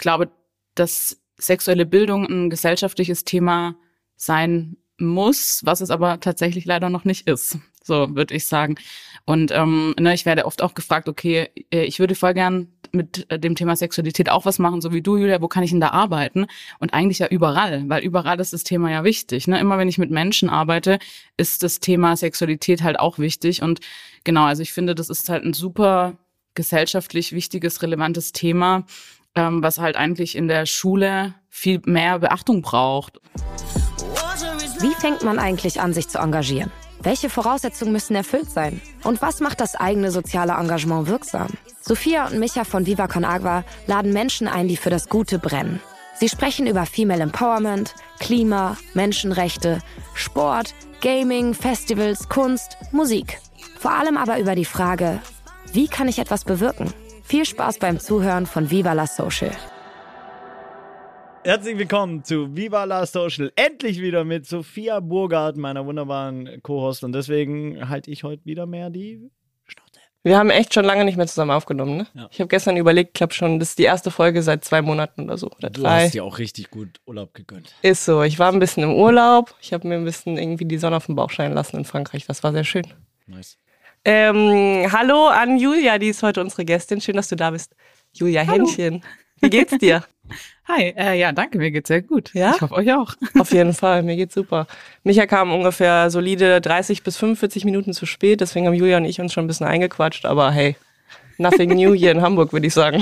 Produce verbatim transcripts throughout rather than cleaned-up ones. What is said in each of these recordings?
glaube, dass sexuelle Bildung ein gesellschaftliches Thema sein muss, was es aber tatsächlich leider noch nicht ist, so würde ich sagen. Und ähm, ne, ich werde oft auch gefragt, okay, ich würde voll gern mit dem Thema Sexualität auch was machen, so wie du, Julia, wo kann ich denn da arbeiten? Und eigentlich ja überall, weil überall ist das Thema ja wichtig. Ne? Immer wenn ich mit Menschen arbeite, ist das Thema Sexualität halt auch wichtig. Und genau, also ich finde, das ist halt ein super gesellschaftlich wichtiges, relevantes Thema, ähm, was halt eigentlich in der Schule viel mehr Beachtung braucht. Wie fängt man eigentlich an, sich zu engagieren? Welche Voraussetzungen müssen erfüllt sein? Und was macht das eigene soziale Engagement wirksam? Sophia und Micha von Viva Con Agua laden Menschen ein, die für das Gute brennen. Sie sprechen über Female Empowerment, Klima, Menschenrechte, Sport, Gaming, Festivals, Kunst, Musik. Vor allem aber über die Frage, wie kann ich etwas bewirken? Viel Spaß beim Zuhören von Viva la Social. Herzlich willkommen zu Viva la Social. Endlich wieder mit Sophia Burghardt, meiner wunderbaren Co-Host. Und deswegen halte ich heute wieder mehr die Schnauze. Wir haben echt schon lange nicht mehr zusammen aufgenommen, ne? Ja. Ich habe gestern überlegt, ich glaube schon, das ist die erste Folge seit zwei Monaten oder so. Oder du drei. hast dir auch richtig gut Urlaub gegönnt. Ist so. Ich war ein bisschen im Urlaub. Ich habe mir ein bisschen irgendwie die Sonne auf den Bauch scheinen lassen in Frankreich. Das war sehr schön. Nice. Ähm, hallo an Julia, die ist heute unsere Gästin. Schön, dass du da bist. Julia Hallo. Händchen. Wie geht's dir? Hi, äh, ja, danke, mir geht's sehr gut. Ja? Ich hoffe, euch auch. Auf jeden Fall, mir geht's super. Micha kam ungefähr solide dreißig bis fünfundvierzig Minuten zu spät, deswegen haben Julia und ich uns schon ein bisschen eingequatscht, aber hey, nothing new hier in Hamburg, würde ich sagen.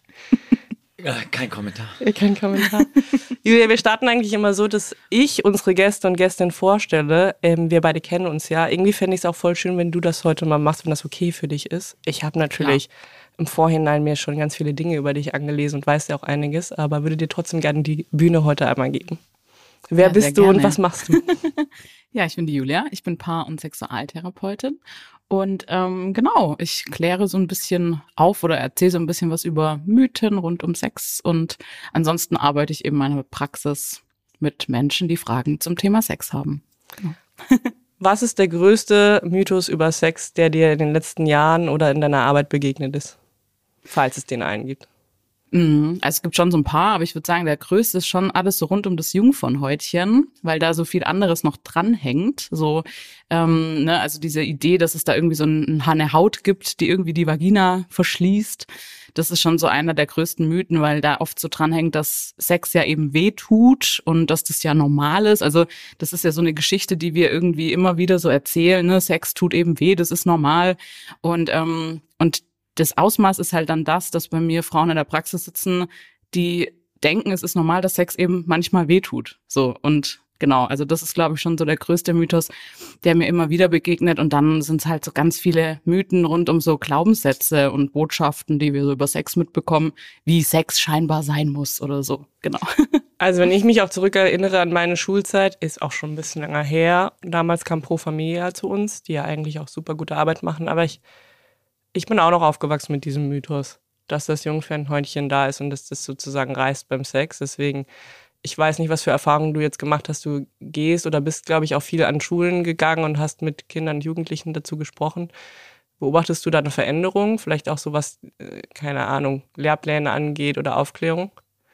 Ja, kein Kommentar. Kein Kommentar. Julia, wir starten eigentlich immer so, dass ich unsere Gäste und Gästinnen vorstelle. Ähm, wir beide kennen uns ja. Irgendwie fände ich es auch voll schön, wenn du das heute mal machst, wenn das okay für dich ist. Ich habe natürlich... Ja. im Vorhinein mir schon ganz viele Dinge über dich angelesen und weiß ja auch einiges, aber würde dir trotzdem gerne die Bühne heute einmal geben. Wer ja, bist du gerne. Und was machst du? Ja, ich bin die Julia, ich bin Paar- und Sexualtherapeutin und ähm, genau, ich kläre so ein bisschen auf oder erzähle so ein bisschen was über Mythen rund um Sex und ansonsten arbeite ich eben in meiner Praxis mit Menschen, die Fragen zum Thema Sex haben. Genau. Was ist der größte Mythos über Sex, der dir in den letzten Jahren oder in deiner Arbeit begegnet ist? Falls es den einen gibt. Also es gibt schon so ein paar, aber ich würde sagen, der größte ist schon alles so rund um das Jungfernhäutchen, weil da so viel anderes noch dranhängt. So, ähm, ne, also diese Idee, dass es da irgendwie so ein, eine Haut gibt, die irgendwie die Vagina verschließt. Das ist schon so einer der größten Mythen, weil da oft so dranhängt, dass Sex ja eben weh tut und dass das ja normal ist. Also das ist ja so eine Geschichte, die wir irgendwie immer wieder so erzählen. Ne? Sex tut eben weh, das ist normal. Und ähm, und das Ausmaß ist halt dann das, dass bei mir Frauen in der Praxis sitzen, die denken, es ist normal, dass Sex eben manchmal wehtut. So, und genau, also das ist, glaube ich, schon so der größte Mythos, der mir immer wieder begegnet. Und dann sind es halt so ganz viele Mythen rund um so Glaubenssätze und Botschaften, die wir so über Sex mitbekommen, wie Sex scheinbar sein muss oder so, genau. Also wenn ich mich auch zurückerinnere an meine Schulzeit, ist auch schon ein bisschen länger her. Damals kam Pro Familia zu uns, die ja eigentlich auch super gute Arbeit machen, aber ich Ich bin auch noch aufgewachsen mit diesem Mythos, dass das Jungfernhäutchen da ist und dass das sozusagen reißt beim Sex. Deswegen, ich weiß nicht, was für Erfahrungen du jetzt gemacht hast. Du gehst oder bist, glaube ich, auch viel an Schulen gegangen und hast mit Kindern und Jugendlichen dazu gesprochen. Beobachtest du da eine Veränderung? Vielleicht auch so was, keine Ahnung, Lehrpläne angeht oder Aufklärung?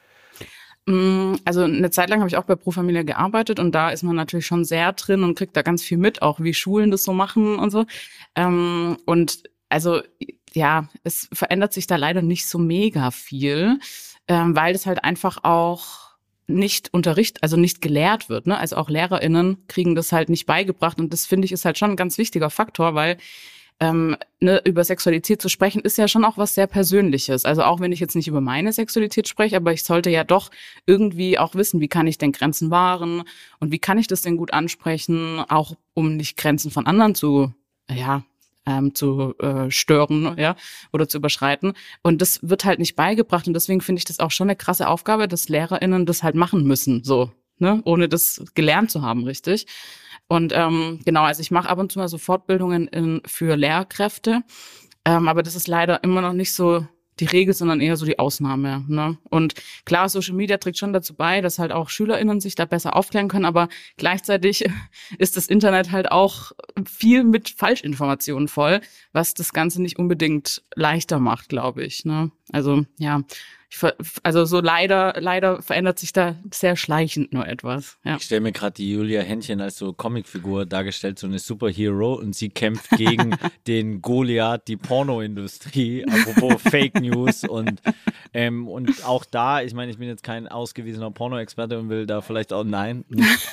Also eine Zeit lang habe ich auch bei Pro Familia gearbeitet und da ist man natürlich schon sehr drin und kriegt da ganz viel mit, auch wie Schulen das so machen und so. Und also ja, es verändert sich da leider nicht so mega viel, ähm, weil das halt einfach auch nicht unterrichtet, also nicht gelehrt wird. Ne? Also auch LehrerInnen kriegen das halt nicht beigebracht und das finde ich ist halt schon ein ganz wichtiger Faktor, weil ähm, ne, über Sexualität zu sprechen ist ja schon auch was sehr Persönliches. Also auch wenn ich jetzt nicht über meine Sexualität spreche, aber ich sollte ja doch irgendwie auch wissen, wie kann ich denn Grenzen wahren und wie kann ich das denn gut ansprechen, auch um nicht Grenzen von anderen zu, ja, Ähm, zu äh, stören, ja, oder zu überschreiten. Und das wird halt nicht beigebracht. Und deswegen finde ich das auch schon eine krasse Aufgabe, dass LehrerInnen das halt machen müssen, so, ne, ohne das gelernt zu haben, richtig. Und ähm, genau, also ich mache ab und zu mal so Fortbildungen in, für Lehrkräfte, ähm, aber das ist leider immer noch nicht so die Regel, sondern eher so die Ausnahme. Ne? Und klar, Social Media trägt schon dazu bei, dass halt auch SchülerInnen sich da besser aufklären können, aber gleichzeitig ist das Internet halt auch viel mit Falschinformationen voll, was das Ganze nicht unbedingt leichter macht, glaube ich. Ne? Also ja, Ich ver- also so leider, leider verändert sich da sehr schleichend nur etwas. Ja. Ich stelle mir gerade die Julia Händchen als so Comicfigur dargestellt, so eine Superhero, und sie kämpft gegen den Goliath, die Pornoindustrie, apropos Fake News und, ähm, und auch da, ich meine, ich bin jetzt kein ausgewiesener Porno-Experte und will da vielleicht auch, nein,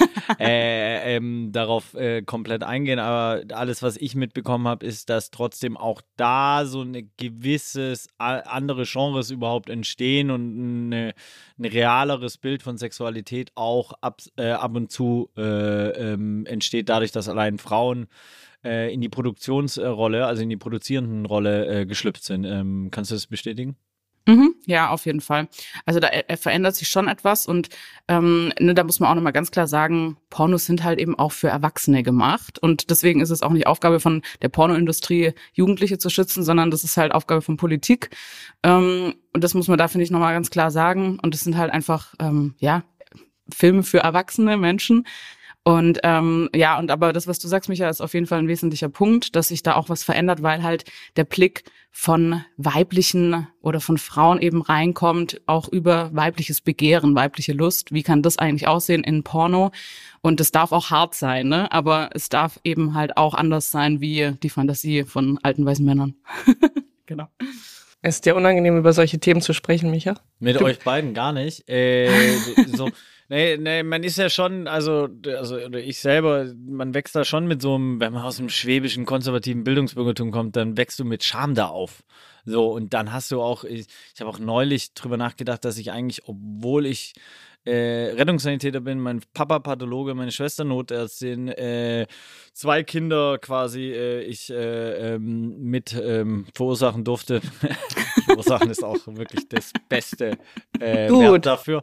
äh, ähm, darauf äh, komplett eingehen, aber alles, was ich mitbekommen habe, ist, dass trotzdem auch da so ein gewisses andere Genres überhaupt entstehen und eine, ein realeres Bild von Sexualität auch ab, äh, ab und zu äh, ähm, entsteht, dadurch, dass allein Frauen äh, in die Produktionsrolle, also in die produzierenden Rolle äh, geschlüpft sind. Ähm, kannst du das bestätigen? Mhm, ja, auf jeden Fall. Also da äh, verändert sich schon etwas und ähm, ne, da muss man auch nochmal ganz klar sagen, Pornos sind halt eben auch für Erwachsene gemacht und deswegen ist es auch nicht Aufgabe von der Pornoindustrie, Jugendliche zu schützen, sondern das ist halt Aufgabe von Politik ähm, und das muss man da, finde ich, nochmal ganz klar sagen und das sind halt einfach, ähm, ja, Filme für erwachsene Menschen. Und ähm, ja, und aber das, was du sagst, Micha, ist auf jeden Fall ein wesentlicher Punkt, dass sich da auch was verändert, weil halt der Blick von weiblichen oder von Frauen eben reinkommt, auch über weibliches Begehren, weibliche Lust. Wie kann das eigentlich aussehen in Porno? Und es darf auch hart sein, ne? Aber es darf eben halt auch anders sein wie die Fantasie von alten weißen Männern. Genau. Ist dir unangenehm, über solche Themen zu sprechen, Micha? Mit du? euch beiden gar nicht. Äh, so, nee, nee, man ist ja schon, also, also oder ich selber, man wächst da schon mit so einem, wenn man aus einem schwäbischen, konservativen Bildungsbürgertum kommt, dann wächst du mit Scham da auf. So, und dann hast du auch, ich, ich habe auch neulich drüber nachgedacht, dass ich eigentlich, obwohl ich Äh, Rettungssanitäter bin, mein Papa Pathologe, meine Schwester Notärztin, äh, zwei Kinder quasi äh, ich äh, ähm, mit ähm, verursachen durfte. Verursachen ist auch wirklich das beste äh, Wert dafür.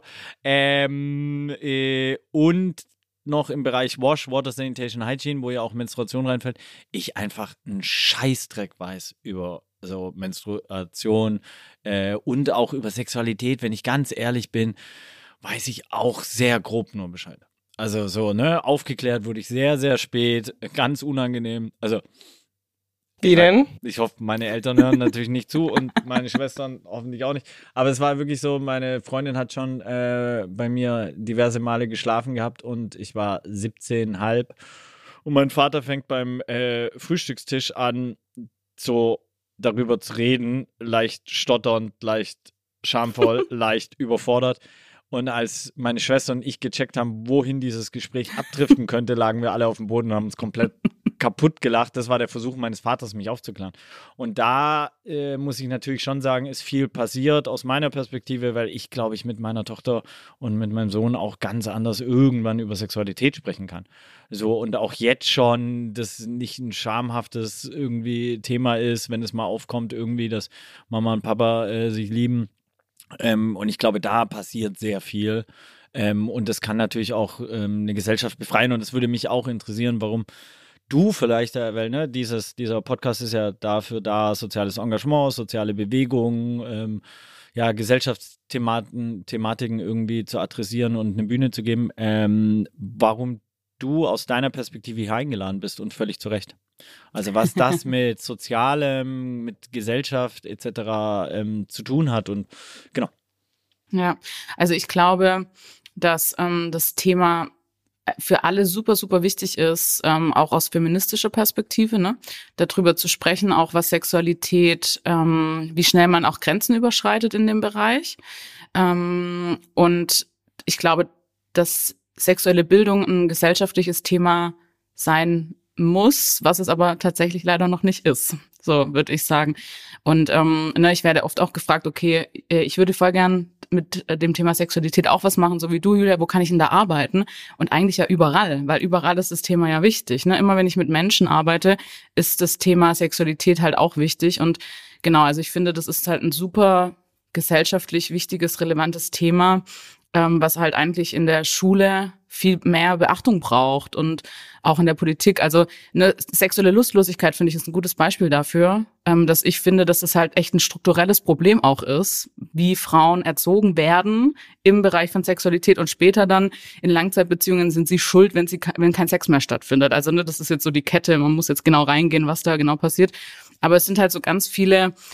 Ähm, äh, und noch im Bereich Wash, Water Sanitation, Hygiene, wo ja auch Menstruation reinfällt, ich einfach einen Scheißdreck weiß über so Menstruation äh, und auch über Sexualität, wenn ich ganz ehrlich bin, weiß ich auch sehr grob nur Bescheid. Also so, ne, aufgeklärt wurde ich sehr, sehr spät, ganz unangenehm. Also, wie denn? Ich hoffe, meine Eltern hören natürlich nicht zu und meine Schwestern hoffentlich auch nicht. Aber es war wirklich so, meine Freundin hat schon äh, bei mir diverse Male geschlafen gehabt und ich war siebzehn Komma fünf und mein Vater fängt beim äh, Frühstückstisch an, so darüber zu reden, leicht stotternd, leicht schamvoll, leicht überfordert. Und als meine Schwester und ich gecheckt haben, wohin dieses Gespräch abdriften könnte, lagen wir alle auf dem Boden und haben uns komplett kaputt gelacht. Das war der Versuch meines Vaters, mich aufzuklären. Und da äh, muss ich natürlich schon sagen, ist viel passiert aus meiner Perspektive, weil ich, glaube ich, mit meiner Tochter und mit meinem Sohn auch ganz anders irgendwann über Sexualität sprechen kann. So, und auch jetzt schon, das nicht ein schamhaftes irgendwie Thema ist, wenn es mal aufkommt, irgendwie, dass Mama und Papa äh, sich lieben. Ähm, und ich glaube, da passiert sehr viel. Ähm, und das kann natürlich auch ähm, eine Gesellschaft befreien. Und es würde mich auch interessieren, warum du vielleicht, äh, weil ne, dieses, dieser Podcast ist ja dafür da, soziales Engagement, soziale Bewegung, ähm, ja, Gesellschaftsthematiken Thematiken irgendwie zu adressieren und eine Bühne zu geben. Ähm, warum du aus deiner Perspektive hier eingeladen bist und völlig zu Recht. Also was das mit Sozialem, mit Gesellschaft et cetera ähm, zu tun hat und genau. Ja, also ich glaube, dass ähm, das Thema für alle super, super wichtig ist, ähm, auch aus feministischer Perspektive, ne, darüber zu sprechen, auch was Sexualität, ähm, wie schnell man auch Grenzen überschreitet in dem Bereich. Ähm, und ich glaube, dass sexuelle Bildung ein gesellschaftliches Thema sein muss, was es aber tatsächlich leider noch nicht ist, so würde ich sagen. Und ähm, ne, ich werde oft auch gefragt, okay, ich würde voll gern mit dem Thema Sexualität auch was machen, so wie du, Julia, wo kann ich denn da arbeiten? Und eigentlich ja überall, weil überall ist das Thema ja wichtig. Ne? Immer wenn ich mit Menschen arbeite, ist das Thema Sexualität halt auch wichtig. Und genau, also ich finde, das ist halt ein super gesellschaftlich wichtiges, relevantes Thema, ähm, was halt eigentlich in der Schule viel mehr Beachtung braucht und auch in der Politik. Also eine sexuelle Lustlosigkeit, finde ich, ist ein gutes Beispiel dafür, ähm, dass ich finde, dass das halt echt ein strukturelles Problem auch ist, wie Frauen erzogen werden im Bereich von Sexualität und später dann in Langzeitbeziehungen sind sie schuld, wenn sie wenn kein Sex mehr stattfindet. Also ne, das ist jetzt so die Kette, man muss jetzt genau reingehen, was da genau passiert. Aber es sind halt so ganz viele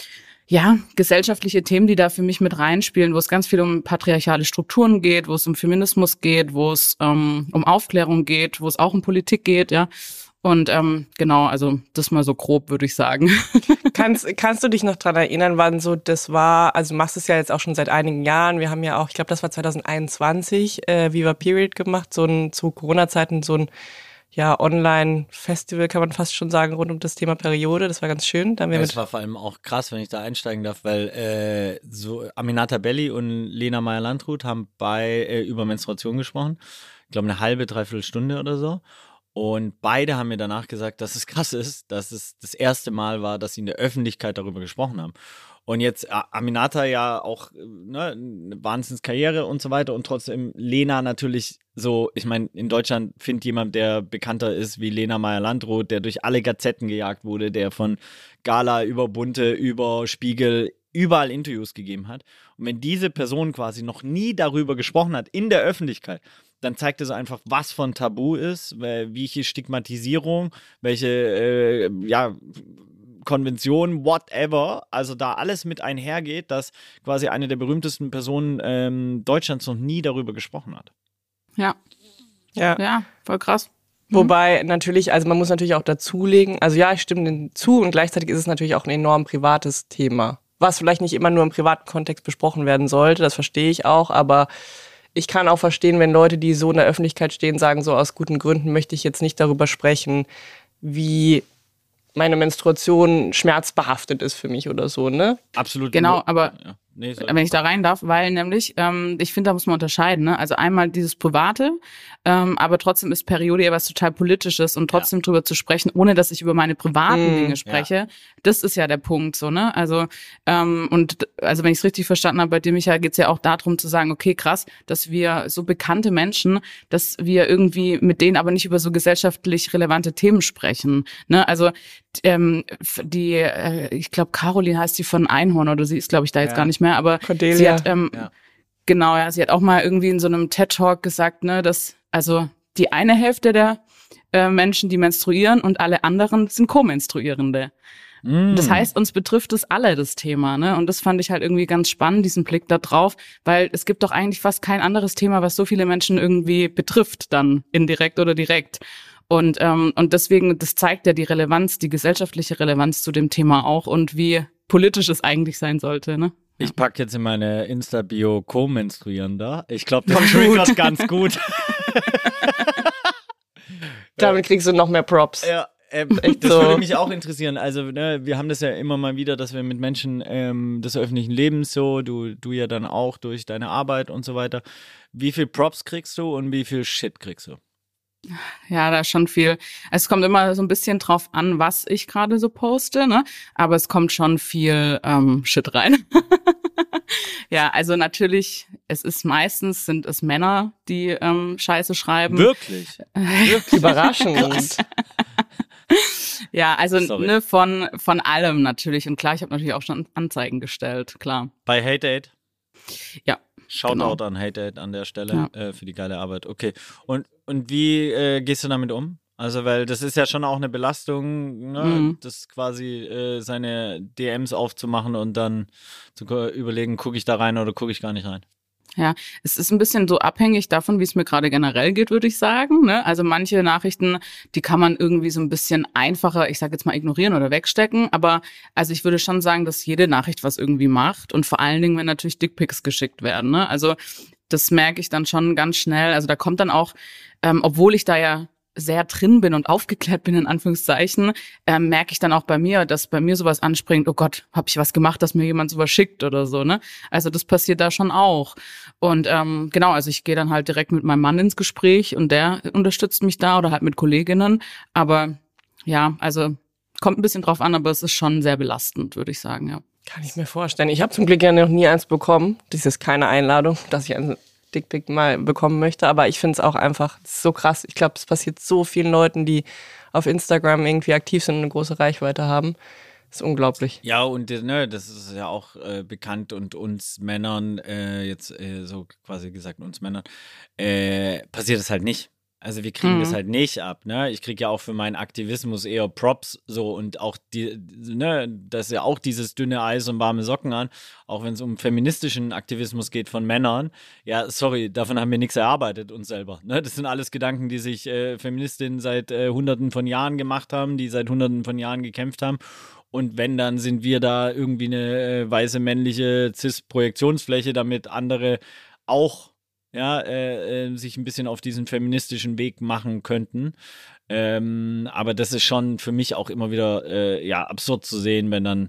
ja, gesellschaftliche Themen, die da für mich mit reinspielen, wo es ganz viel um patriarchale Strukturen geht, wo es um Feminismus geht, wo es ähm, um Aufklärung geht, wo es auch um Politik geht, ja. Und ähm, genau, also das mal so grob, würde ich sagen. Kannst, kannst du dich noch dran erinnern, wann so das war, also du machst es ja jetzt auch schon seit einigen Jahren, wir haben ja auch, ich glaube, das war zwanzig einundzwanzig, äh, Viva Period gemacht, so ein, zu Corona-Zeiten so ein ja, Online-Festival, kann man fast schon sagen, rund um das Thema Periode. Das war ganz schön. Da haben wir Es mit war vor allem auch krass, wenn ich da einsteigen darf, weil äh, so Aminata Belli und Lena Meyer-Landrut haben bei äh, über Menstruation gesprochen. Ich glaube, eine halbe, dreiviertel Stunde oder so. Und beide haben mir danach gesagt, dass es krass ist, dass es das erste Mal war, dass sie in der Öffentlichkeit darüber gesprochen haben. Und jetzt äh, Aminata ja auch ne, eine Wahnsinnskarriere und so weiter und trotzdem Lena natürlich so, ich meine, in Deutschland findet jemand, der bekannter ist wie Lena Meyer-Landrut, der durch alle Gazetten gejagt wurde, der von Gala über Bunte, über Spiegel überall Interviews gegeben hat. Und wenn diese Person quasi noch nie darüber gesprochen hat in der Öffentlichkeit, dann zeigt es einfach, was von Tabu ist, welche Stigmatisierung, welche, äh, ja, Konvention, whatever, also da alles mit einhergeht, dass quasi eine der berühmtesten Personen ähm, Deutschlands noch nie darüber gesprochen hat. Ja, ja, ja, voll krass. Wobei natürlich, also man muss natürlich auch dazulegen, also ja, ich stimme denen zu und gleichzeitig ist es natürlich auch ein enorm privates Thema, was vielleicht nicht immer nur im privaten Kontext besprochen werden sollte, das verstehe ich auch, aber ich kann auch verstehen, wenn Leute, die so in der Öffentlichkeit stehen, sagen, so aus guten Gründen möchte ich jetzt nicht darüber sprechen, wie meine Menstruation schmerzbehaftet ist für mich oder so, ne? Absolut. Genau, aber ja. Nee, wenn ich da rein darf, weil nämlich, ähm, ich finde, da muss man unterscheiden, ne? Also einmal dieses Private, ähm, aber trotzdem ist Periode ja was total Politisches und trotzdem ja. drüber zu sprechen, ohne dass ich über meine privaten mm, Dinge spreche, ja. das ist ja der Punkt, so, ne? Also, ähm, und also wenn ich es richtig verstanden habe, bei dir, Michael, geht's ja auch darum zu sagen, okay, krass, dass wir so bekannte Menschen, dass wir irgendwie mit denen aber nicht über so gesellschaftlich relevante Themen sprechen, ne? Also, ähm, die, äh, ich glaube, Caroline heißt die von Einhorn, oder sie ist, glaube ich, da jetzt ja. gar nicht mehr, aber Cordelia. sie hat, ähm, ja. genau, ja, sie hat auch mal irgendwie in so einem TED-Talk gesagt, ne, dass, also, die eine Hälfte der äh, Menschen, die menstruieren und alle anderen sind Co-Menstruierende. Mm. Das heißt, uns betrifft es alle, das Thema, ne, und das fand ich halt irgendwie ganz spannend, diesen Blick da drauf, weil es gibt doch eigentlich fast kein anderes Thema, was so viele Menschen irgendwie betrifft, dann indirekt oder direkt. Und ähm, und deswegen, das zeigt ja die Relevanz, die gesellschaftliche Relevanz zu dem Thema auch und wie politisch es eigentlich sein sollte, ne? Ja. Ich packe jetzt in meine Insta-Bio Co-Menstruierender. Ich glaube, das triggert ganz gut. Damit kriegst du noch mehr Props. Ja, äh, das so. Würde mich auch interessieren. Also, ne, wir haben das ja immer mal wieder, dass wir mit Menschen ähm, des öffentlichen Lebens so, du, du ja dann auch durch deine Arbeit und so weiter. Wie viel Props kriegst du und wie viel Shit kriegst du? Ja, da ist schon viel. Es kommt immer so ein bisschen drauf an, was ich gerade so poste, ne? Aber es kommt schon viel ähm, Shit rein. Ja, also natürlich, es ist meistens, sind es Männer, die ähm, Scheiße schreiben. Wirklich? Wirklich überraschend. Ja, also ne, von von allem natürlich. Und klar, ich habe natürlich auch schon Anzeigen gestellt, klar. Bei HateAid? Ja. Shoutout genau. an HateAid an der Stelle ja. äh, für die geile Arbeit. Okay. Und, und wie äh, gehst du damit um? Also, weil das ist ja schon auch eine Belastung, ne? Mhm. Das quasi äh, seine D Ms aufzumachen und dann zu überlegen, gucke ich da rein oder gucke ich gar nicht rein. Ja, es ist ein bisschen so abhängig davon, wie es mir gerade generell geht, würde ich sagen. Ne? Also manche Nachrichten, die kann man irgendwie so ein bisschen einfacher, ich sage jetzt mal, ignorieren oder wegstecken. Aber also ich würde schon sagen, dass jede Nachricht was irgendwie macht. Und vor allen Dingen, wenn natürlich Dickpics geschickt werden. Ne? Also das merke ich dann schon ganz schnell. Also da kommt dann auch, ähm, obwohl ich da ja sehr drin bin und aufgeklärt bin, in Anführungszeichen, ähm, merke ich dann auch bei mir, dass bei mir sowas anspringt, oh Gott, habe ich was gemacht, dass mir jemand sowas schickt oder so, ne? Also das passiert da schon auch. Und ähm, genau, also ich gehe dann halt direkt mit meinem Mann ins Gespräch und der unterstützt mich da oder halt mit Kolleginnen. Aber ja, also kommt ein bisschen drauf an, aber es ist schon sehr belastend, würde ich sagen, ja. Kann ich mir vorstellen. Ich habe zum Glück ja noch nie eins bekommen. Das ist keine Einladung, dass ich eins Dickpic mal bekommen möchte, aber ich finde es auch einfach so krass. Ich glaube, es passiert so vielen Leuten, die auf Instagram irgendwie aktiv sind und eine große Reichweite haben. Das ist unglaublich. Ja, und ne, das ist ja auch äh, bekannt und uns Männern, äh, jetzt äh, so quasi gesagt uns Männern, äh, passiert es halt nicht. Also wir kriegen Mhm. das halt nicht ab, ne? Ich kriege ja auch für meinen Aktivismus eher Props so und auch die, ne, das ist ja auch dieses dünne Eis und warme Socken an, auch wenn es um feministischen Aktivismus geht von Männern. Ja, sorry, davon haben wir nichts erarbeitet uns selber, ne? Das sind alles Gedanken, die sich äh, Feministinnen seit äh, hunderten von Jahren gemacht haben, die seit hunderten von Jahren gekämpft haben. Und wenn, dann sind wir da irgendwie eine äh, weiße männliche Cis-Projektionsfläche, damit andere auch ja, äh, äh, sich ein bisschen auf diesen feministischen Weg machen könnten. Ähm, aber das ist schon für mich auch immer wieder äh, ja, absurd zu sehen, wenn dann,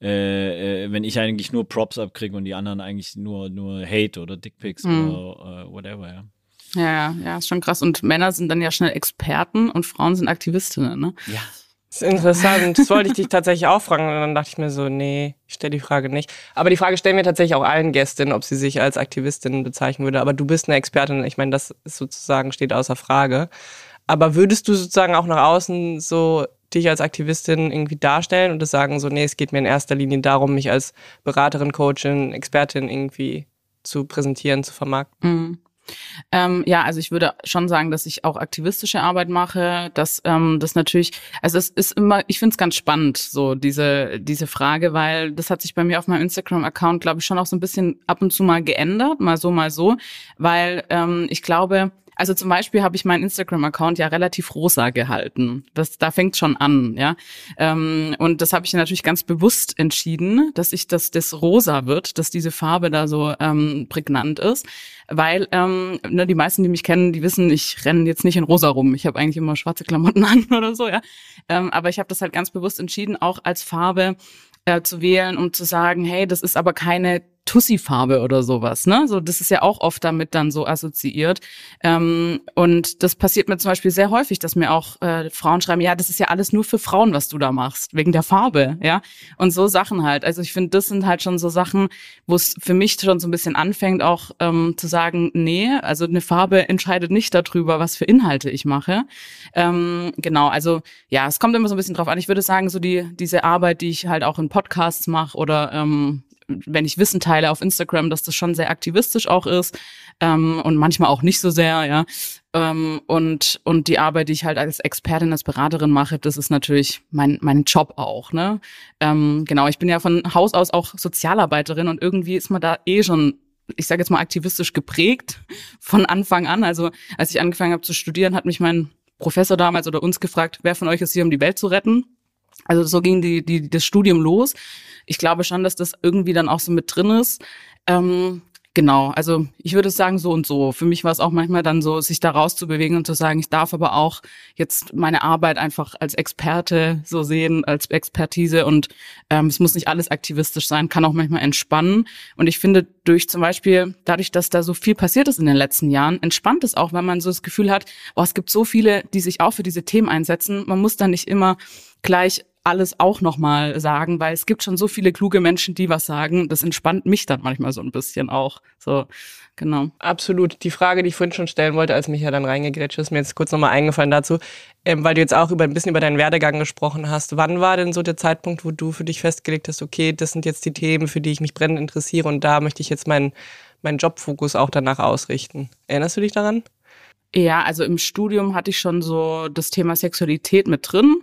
äh, äh, wenn ich eigentlich nur Props abkriege und die anderen eigentlich nur, nur Hate oder Dickpics Mhm. oder äh, whatever, ja. Ja, ja, ja, ist schon krass. Und Männer sind dann ja schnell Experten und Frauen sind Aktivistinnen, ne? Ja. Das ist interessant. Das wollte ich dich tatsächlich auch fragen. Und dann dachte ich mir so, nee, ich stelle die Frage nicht. Aber die Frage stellen wir tatsächlich auch allen Gästinnen, ob sie sich als Aktivistin bezeichnen würde. Aber du bist eine Expertin. Ich meine, das ist sozusagen steht außer Frage. Aber würdest du sozusagen auch nach außen so dich als Aktivistin irgendwie darstellen und das sagen so, nee, es geht mir in erster Linie darum, mich als Beraterin, Coachin, Expertin irgendwie zu präsentieren, zu vermarkten? Mhm. Ähm, ja, also ich würde schon sagen, dass ich auch aktivistische Arbeit mache, dass ähm, das natürlich, also es ist immer, ich finde es ganz spannend, so diese diese Frage, weil das hat sich bei mir auf meinem Instagram-Account, glaube ich, schon auch so ein bisschen ab und zu mal geändert, mal so, mal so, weil ähm, ich glaube, also zum Beispiel habe ich meinen Instagram-Account ja relativ rosa gehalten. Das, da fängt schon an, ja. Ähm, und das habe ich natürlich ganz bewusst entschieden, dass ich das, das rosa wird, dass diese Farbe da so ähm, prägnant ist, weil ähm, ne, die meisten, die mich kennen, die wissen, ich renne jetzt nicht in rosa rum. Ich habe eigentlich immer schwarze Klamotten an oder so, ja. Ähm, aber ich habe das halt ganz bewusst entschieden, auch als Farbe äh, zu wählen, um zu sagen, hey, das ist aber keine Tussi-Farbe oder sowas, ne? So, das ist ja auch oft damit dann so assoziiert. Ähm, und das passiert mir zum Beispiel sehr häufig, dass mir auch äh, Frauen schreiben, ja, das ist ja alles nur für Frauen, was du da machst, wegen der Farbe, ja? Und so Sachen halt. Also ich finde, das sind halt schon so Sachen, wo es für mich schon so ein bisschen anfängt, auch ähm, zu sagen, nee, also eine Farbe entscheidet nicht darüber, was für Inhalte ich mache. Ähm, genau, also ja, es kommt immer so ein bisschen drauf an. Ich würde sagen, so die diese Arbeit, die ich halt auch in Podcasts mache oder ähm, wenn ich Wissen teile auf Instagram, dass das schon sehr aktivistisch auch ist ähm, und manchmal auch nicht so sehr, ja. Ähm, und und die Arbeit, die ich halt als Expertin, als Beraterin mache, das ist natürlich mein mein Job auch, ne? Ähm, genau, ich bin ja von Haus aus auch Sozialarbeiterin und irgendwie ist man da eh schon, ich sage jetzt mal, aktivistisch geprägt von Anfang an. Also als ich angefangen habe zu studieren, hat mich mein Professor damals oder uns gefragt, wer von euch ist hier, um die Welt zu retten? Also so ging die, die, das Studium los. Ich glaube schon, dass das irgendwie dann auch so mit drin ist. Ähm, genau, also ich würde sagen so und so. Für mich war es auch manchmal dann so, sich da rauszubewegen und zu sagen, ich darf aber auch jetzt meine Arbeit einfach als Experte so sehen, als Expertise und ähm, es muss nicht alles aktivistisch sein, kann auch manchmal entspannen. Und ich finde durch zum Beispiel, dadurch, dass da so viel passiert ist in den letzten Jahren, entspannt es auch, wenn man so das Gefühl hat, oh, es gibt so viele, die sich auch für diese Themen einsetzen. Man muss dann nicht immer gleich alles auch nochmal sagen, weil es gibt schon so viele kluge Menschen, die was sagen. Das entspannt mich dann manchmal so ein bisschen auch. So, genau. Absolut. Die Frage, die ich vorhin schon stellen wollte, als mich ja dann reingegrätscht ist, mir jetzt kurz nochmal eingefallen dazu, ähm, weil du jetzt auch über ein bisschen über deinen Werdegang gesprochen hast. Wann war denn so der Zeitpunkt, wo du für dich festgelegt hast, okay, das sind jetzt die Themen, für die ich mich brennend interessiere und da möchte ich jetzt meinen meinen Jobfokus auch danach ausrichten? Erinnerst du dich daran? Ja, also im Studium hatte ich schon so das Thema Sexualität mit drin.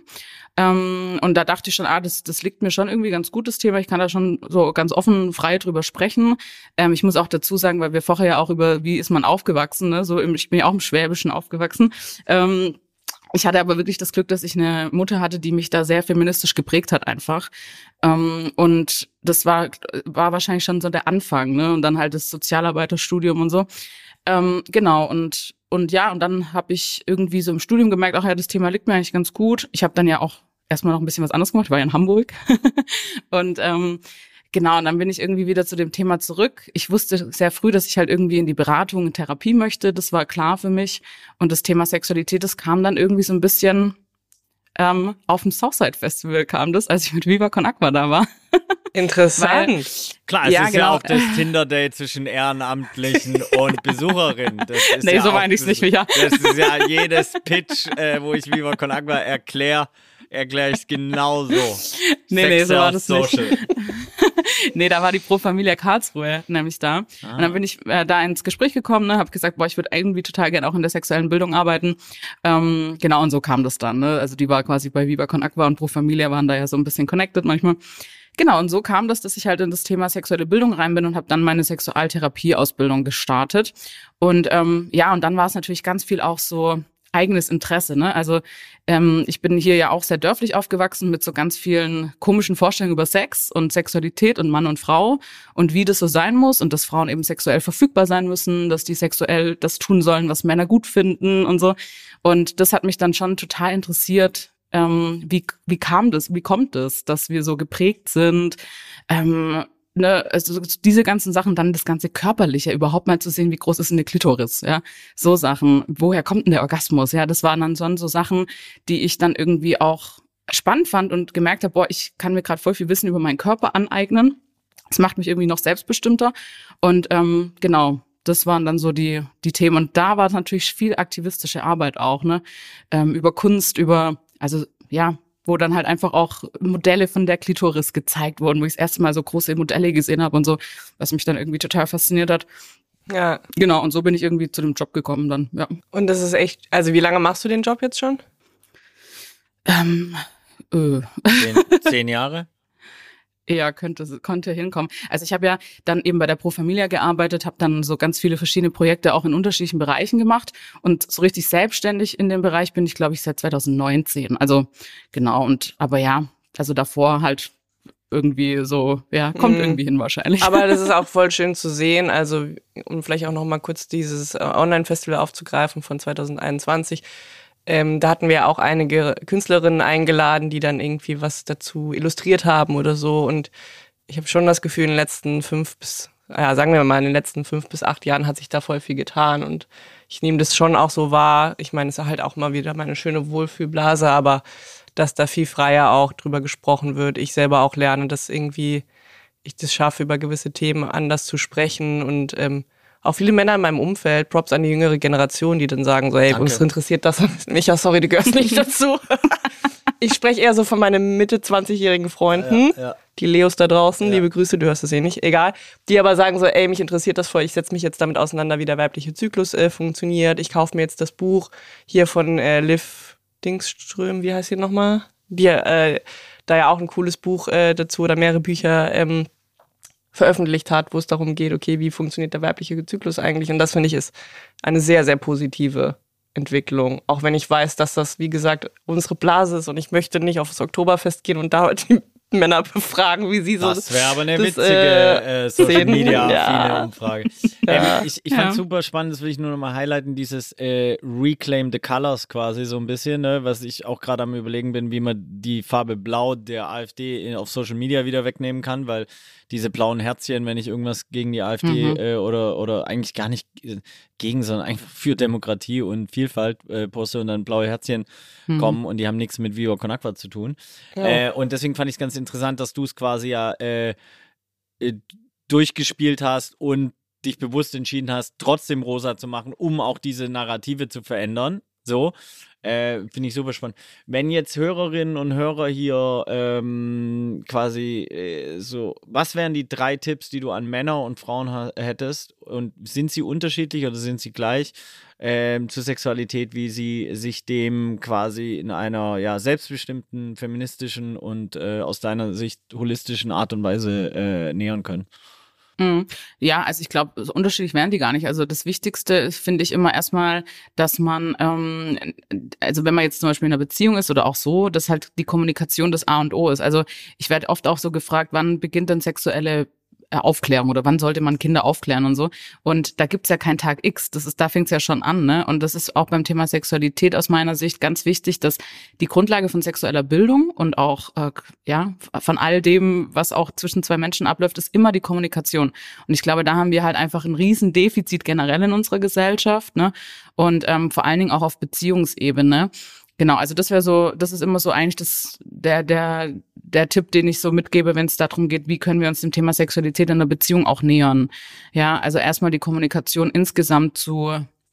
Ähm, und da dachte ich schon, ah, das, das liegt mir schon irgendwie ganz gut, das Thema. Ich kann da schon so ganz offen, frei drüber sprechen. Ähm, ich muss auch dazu sagen, weil wir vorher ja auch über, wie ist man aufgewachsen, ne? So im, ich bin ja auch im Schwäbischen aufgewachsen. Ähm, ich hatte aber wirklich das Glück, dass ich eine Mutter hatte, die mich da sehr feministisch geprägt hat einfach. Ähm, und das war, war wahrscheinlich schon so der Anfang, ne? Und dann halt das Sozialarbeiterstudium und so. Ähm, genau, und und ja, und dann habe ich irgendwie so im Studium gemerkt, ach ja, das Thema liegt mir eigentlich ganz gut. Ich habe dann ja auch erstmal noch ein bisschen was anderes gemacht, ich war ja in Hamburg. und ähm, genau, und dann bin ich irgendwie wieder zu dem Thema zurück. Ich wusste sehr früh, dass ich halt irgendwie in die Beratung, in Therapie möchte. Das war klar für mich. Und das Thema Sexualität, das kam dann irgendwie so ein bisschen ähm, auf dem Southside Festival kam das, als ich mit Viva Con Aqua da war. Interessant. Weil, Klar, es ja, ist genau. ja auch das Tinder-Date zwischen Ehrenamtlichen und Besucherin. Das ist Nee, ja so auch, meine ich's nicht, Micha. Das ist ja jedes Pitch, äh, wo ich Viva Con Aqua erkläre, erkläre ich es genauso. Nee, nee, so war das Social. nicht. Nee, da war die Pro Familia Karlsruhe nämlich da. Ah. Und dann bin ich äh, da ins Gespräch gekommen, ne, habe gesagt, boah, ich würde irgendwie total gerne auch in der sexuellen Bildung arbeiten. Ähm, genau, und so kam das dann. Ne? Also die war quasi bei Viva Con Aqua und Pro Familia waren da ja so ein bisschen connected manchmal. Genau, und so kam das, dass ich halt in das Thema sexuelle Bildung rein bin und habe dann meine Sexualtherapie-Ausbildung gestartet. Und ähm, ja, und dann war es natürlich ganz viel auch so eigenes Interesse, ne? Also ähm, ich bin hier ja auch sehr dörflich aufgewachsen mit so ganz vielen komischen Vorstellungen über Sex und Sexualität und Mann und Frau und wie das so sein muss und dass Frauen eben sexuell verfügbar sein müssen, dass die sexuell das tun sollen, was Männer gut finden und so. Und das hat mich dann schon total interessiert. Ähm, wie wie kam das, wie kommt es, dass wir so geprägt sind, ähm, ne, also diese ganzen Sachen, dann das ganze Körperliche, überhaupt mal zu sehen, wie groß ist eine Klitoris, ja, so Sachen, woher kommt denn der Orgasmus, ja, das waren dann schon so Sachen, die ich dann irgendwie auch spannend fand und gemerkt habe, boah, ich kann mir gerade voll viel Wissen über meinen Körper aneignen, das macht mich irgendwie noch selbstbestimmter und ähm, genau, das waren dann so die die Themen und da war natürlich viel aktivistische Arbeit auch, ne, ähm, über Kunst, über Also ja, wo dann halt einfach auch Modelle von der Klitoris gezeigt wurden, wo ich das erste Mal so große Modelle gesehen habe und so, was mich dann irgendwie total fasziniert hat. Ja. Genau, und so bin ich irgendwie zu dem Job gekommen dann, ja. Und das ist echt, also wie lange machst du den Job jetzt schon? Ähm, äh. Zehn, zehn Jahre? Ja, könnte konnte hinkommen. Also ich habe ja dann eben bei der Pro Familia gearbeitet, habe dann so ganz viele verschiedene Projekte auch in unterschiedlichen Bereichen gemacht und so richtig selbstständig in dem Bereich bin ich, glaube ich, seit zwanzig neunzehn. Also genau, und aber ja, also davor halt irgendwie so, ja, kommt mhm. irgendwie hin wahrscheinlich. Aber das ist auch voll schön zu sehen, also um vielleicht auch noch mal kurz dieses Online-Festival aufzugreifen von zwanzig einundzwanzig. Ähm, da hatten wir auch einige Künstlerinnen eingeladen, die dann irgendwie was dazu illustriert haben oder so. Und ich habe schon das Gefühl, in den letzten fünf bis, ja, sagen wir mal, in den letzten fünf bis acht Jahren hat sich da voll viel getan. Und ich nehme das schon auch so wahr. Ich meine, es ist halt auch mal wieder meine schöne Wohlfühlblase, aber dass da viel freier auch drüber gesprochen wird. Ich selber auch lerne, dass irgendwie ich das schaffe, über gewisse Themen anders zu sprechen und ähm, auch viele Männer in meinem Umfeld, Props an die jüngere Generation, die dann sagen so, hey, Danke. uns interessiert das. Micha, sorry, du gehörst nicht dazu. Ich spreche eher so von meinen Mitte zwanzigjährigen Freunden, ja, ja. die Leos da draußen, ja. liebe Grüße, du hörst es eh nicht, egal. Die aber sagen so, ey, mich interessiert das voll, ich setze mich jetzt damit auseinander, wie der weibliche Zyklus äh, funktioniert. Ich kaufe mir jetzt das Buch hier von äh, Liv Dingström, wie heißt sie nochmal? Die äh, da ja auch ein cooles Buch äh, dazu oder mehrere Bücher ähm, veröffentlicht hat, wo es darum geht, okay, wie funktioniert der weibliche Zyklus eigentlich? Und das, finde ich, ist eine sehr, sehr positive Entwicklung. Auch wenn ich weiß, dass das, wie gesagt, unsere Blase ist und ich möchte nicht aufs Oktoberfest gehen und da die Männer befragen, wie sie so das wäre aber eine das, witzige äh, äh, Social sehen. Media Ja. Umfrage. Ja. Ähm, ich ich fand Ja. super spannend, das will ich nur noch mal highlighten, dieses äh, Reclaim the Colors quasi so ein bisschen, ne, was ich auch gerade am Überlegen bin, wie man die Farbe Blau der AfD in, auf Social Media wieder wegnehmen kann, weil diese blauen Herzchen, wenn ich irgendwas gegen die AfD Mhm. äh, oder, oder eigentlich gar nicht gegen, sondern einfach für Demokratie und Vielfalt äh, poste und dann blaue Herzchen Mhm. kommen und die haben nichts mit Viva Con Aqua zu tun. Ja. Äh, und deswegen fand ich es ganz interessant, dass du es quasi ja äh, äh, durchgespielt hast und dich bewusst entschieden hast, trotzdem rosa zu machen, um auch diese Narrative zu verändern. So, äh, finde ich super spannend. Wenn jetzt Hörerinnen und Hörer hier ähm, quasi äh, so, was wären die drei Tipps, die du an Männer und Frauen ha- hättest? Und sind sie unterschiedlich oder sind sie gleich ähm, zur Sexualität, wie sie sich dem quasi in einer ja selbstbestimmten, feministischen und äh, aus deiner Sicht holistischen Art und Weise äh, nähern können? Mhm. Ja, also ich glaube, so unterschiedlich wären die gar nicht. Also das Wichtigste finde ich immer erstmal, dass man, ähm, also wenn man jetzt zum Beispiel in einer Beziehung ist oder auch so, dass halt die Kommunikation das A und O ist. Also ich werde oft auch so gefragt, wann beginnt denn sexuelle äh, Aufklärung oder wann sollte man Kinder aufklären und so. Und da gibt's ja keinen Tag X. Das ist, da fängt's ja schon an, ne? Und das ist auch beim Thema Sexualität aus meiner Sicht ganz wichtig, dass die Grundlage von sexueller Bildung und auch äh, ja von all dem, was auch zwischen zwei Menschen abläuft, ist immer die Kommunikation. Und ich glaube, da haben wir halt einfach ein riesen Defizit generell in unserer Gesellschaft, ne? Und ähm, vor allen Dingen auch auf Beziehungsebene. Genau, also das wäre so, das ist immer so eigentlich das, der, der, der Tipp, den ich so mitgebe, wenn es darum geht, wie können wir uns dem Thema Sexualität in einer Beziehung auch nähern. Ja, also erstmal die Kommunikation insgesamt zu,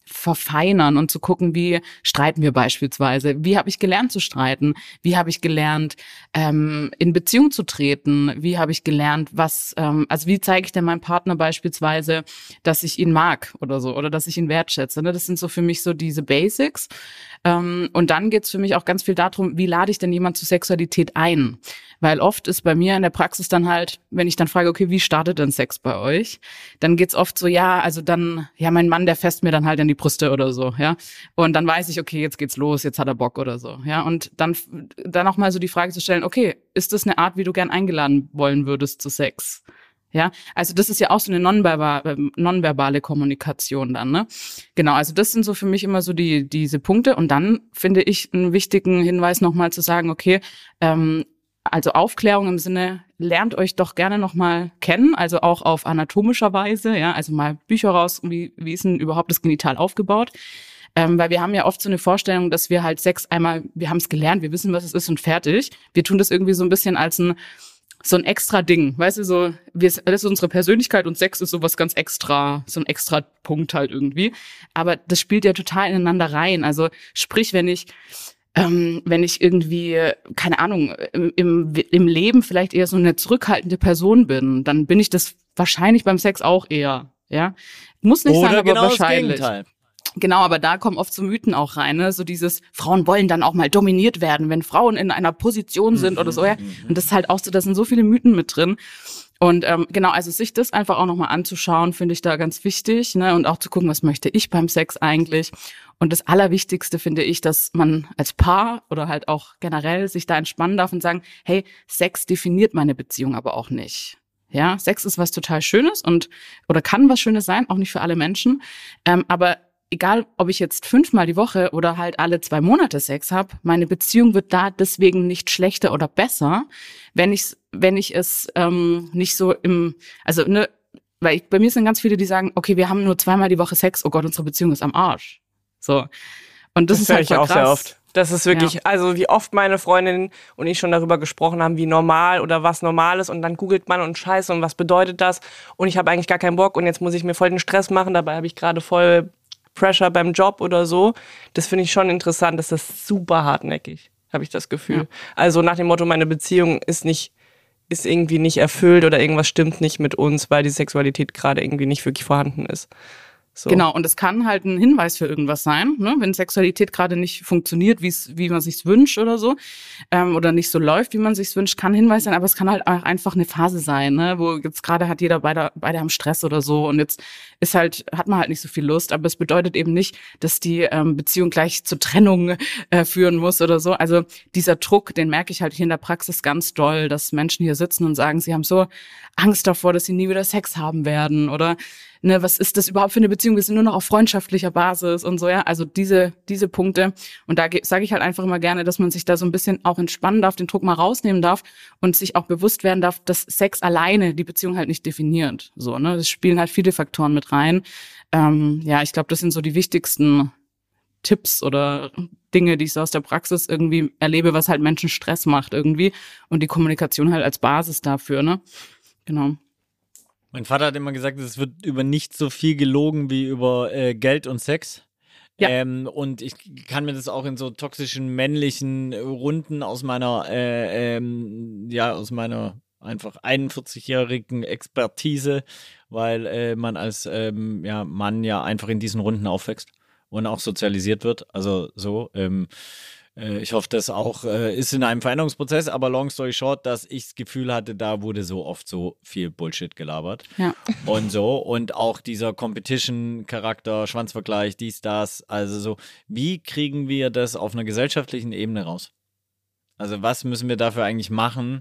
verfeinern und zu gucken, wie streiten wir beispielsweise, wie habe ich gelernt zu streiten, wie habe ich gelernt, ähm, in Beziehung zu treten, wie habe ich gelernt, was, ähm, also wie zeige ich denn meinem Partner beispielsweise, dass ich ihn mag oder so, oder dass ich ihn wertschätze, ne? Das sind so für mich so diese Basics. Ähm, und dann geht's für mich auch ganz viel darum, wie lade ich denn jemand zur Sexualität ein? Weil oft ist bei mir in der Praxis dann halt, wenn ich dann frage, okay, wie startet denn Sex bei euch? Dann geht's oft so, ja, also dann, ja, mein Mann, der fässt mir dann halt an die Brüste oder so, ja. Und dann weiß ich, okay, jetzt geht's los, jetzt hat er Bock oder so, ja. Und dann, dann auch mal so die Frage zu stellen, okay, ist das eine Art, wie du gern eingeladen wollen würdest zu Sex? Ja, also das ist ja auch so eine nonverbale, nonverbale Kommunikation dann, ne? Genau, also das sind so für mich immer so die diese Punkte. Und dann finde ich einen wichtigen Hinweis nochmal zu sagen, okay, ähm, also Aufklärung im Sinne, lernt euch doch gerne nochmal kennen, also auch auf anatomischer Weise, ja, also mal Bücher raus, wie, wie ist denn überhaupt das Genital aufgebaut? Ähm, weil wir haben ja oft so eine Vorstellung, dass wir halt Sex einmal, wir haben es gelernt, wir wissen, was es ist und fertig. Wir tun das irgendwie so ein bisschen als ein so ein extra Ding, weißt du, so, wir, das ist unsere Persönlichkeit und Sex ist sowas ganz extra, so ein extra Punkt halt irgendwie. Aber das spielt ja total ineinander rein. Also sprich, wenn ich Ähm, wenn ich irgendwie, keine Ahnung, im, im, im Leben vielleicht eher so eine zurückhaltende Person bin, dann bin ich das wahrscheinlich beim Sex auch eher, ja. Muss nicht Oder sein, aber genau wahrscheinlich. Das Gegenteil. Genau, aber da kommen oft so Mythen auch rein, ne? So dieses, Frauen wollen dann auch mal dominiert werden, wenn Frauen in einer Position sind mhm, oder so, ja. Und das ist halt auch so, da sind so viele Mythen mit drin. Und ähm, genau, also sich das einfach auch nochmal anzuschauen, finde ich da ganz wichtig, ne? Und auch zu gucken, was möchte ich beim Sex eigentlich. Und das Allerwichtigste finde ich, dass man als Paar oder halt auch generell sich da entspannen darf und sagen, hey, Sex definiert meine Beziehung aber auch nicht. Ja, Sex ist was total Schönes und oder kann was Schönes sein, auch nicht für alle Menschen. Ähm, aber egal, ob ich jetzt fünfmal die Woche oder halt alle zwei Monate Sex habe, meine Beziehung wird da deswegen nicht schlechter oder besser, wenn ich wenn ich es ähm, nicht so im, also ne, weil ich, bei mir sind ganz viele, die sagen, okay, wir haben nur zweimal die Woche Sex, oh Gott, unsere Beziehung ist am Arsch. So. Und das, das ist halt ich auch krass. sehr oft. Das ist wirklich, ja. Also wie oft meine Freundin und ich schon darüber gesprochen haben, wie normal oder was normal ist und dann googelt man und Scheiße und was bedeutet das und ich habe eigentlich gar keinen Bock und jetzt muss ich mir voll den Stress machen, dabei habe ich gerade voll Pressure beim Job oder so. Das finde ich schon interessant, das ist super hartnäckig, habe ich das Gefühl. Ja. Also nach dem Motto, meine Beziehung ist nicht, ist irgendwie nicht erfüllt oder irgendwas stimmt nicht mit uns, weil die Sexualität gerade irgendwie nicht wirklich vorhanden ist. So. Genau, und es kann halt ein Hinweis für irgendwas sein, ne? Wenn Sexualität gerade nicht funktioniert, wie's, wie man sich's wünscht oder so, ähm, oder nicht so läuft, wie man sich's wünscht, kann ein Hinweis sein, aber es kann halt auch einfach eine Phase sein, ne? Wo jetzt gerade hat jeder beide, beide haben Stress oder so und jetzt ist halt, hat man halt nicht so viel Lust, aber es bedeutet eben nicht, dass die ähm, Beziehung gleich zur Trennung äh, führen muss oder so. Also dieser Druck, den merke ich halt hier in der Praxis ganz doll, dass Menschen hier sitzen und sagen, sie haben so Angst davor, dass sie nie wieder Sex haben werden oder ne, was ist das überhaupt für eine Beziehung? Wir sind nur noch auf freundschaftlicher Basis und so, ja. Also diese diese Punkte. Und da sage ich halt einfach immer gerne, dass man sich da so ein bisschen auch entspannen darf, den Druck mal rausnehmen darf und sich auch bewusst werden darf, dass Sex alleine die Beziehung halt nicht definiert. So, ne, das spielen halt viele Faktoren mit rein. Ähm, ja, ich glaube, das sind so die wichtigsten Tipps oder Dinge, die ich so aus der Praxis irgendwie erlebe, was halt Menschen Stress macht irgendwie und die Kommunikation halt als Basis dafür, ne? Genau. Mein Vater hat immer gesagt, es wird über nicht so viel gelogen wie über äh, Geld und Sex. Ja. Ähm, und ich kann mir das auch in so toxischen männlichen Runden aus meiner, äh, ähm, ja, aus meiner einfach einundvierzigjährigen Expertise, weil äh, man als ähm, ja, Mann ja einfach in diesen Runden aufwächst und auch sozialisiert wird. Also so, ähm, ich hoffe, das auch äh, ist in einem Veränderungsprozess, aber long story short, dass ich das Gefühl hatte, da wurde so oft so viel Bullshit gelabert. Ja. Und so. Und auch dieser Competition-Charakter, Schwanzvergleich, dies, das. Also so, wie kriegen wir das auf einer gesellschaftlichen Ebene raus? Also was müssen wir dafür eigentlich machen,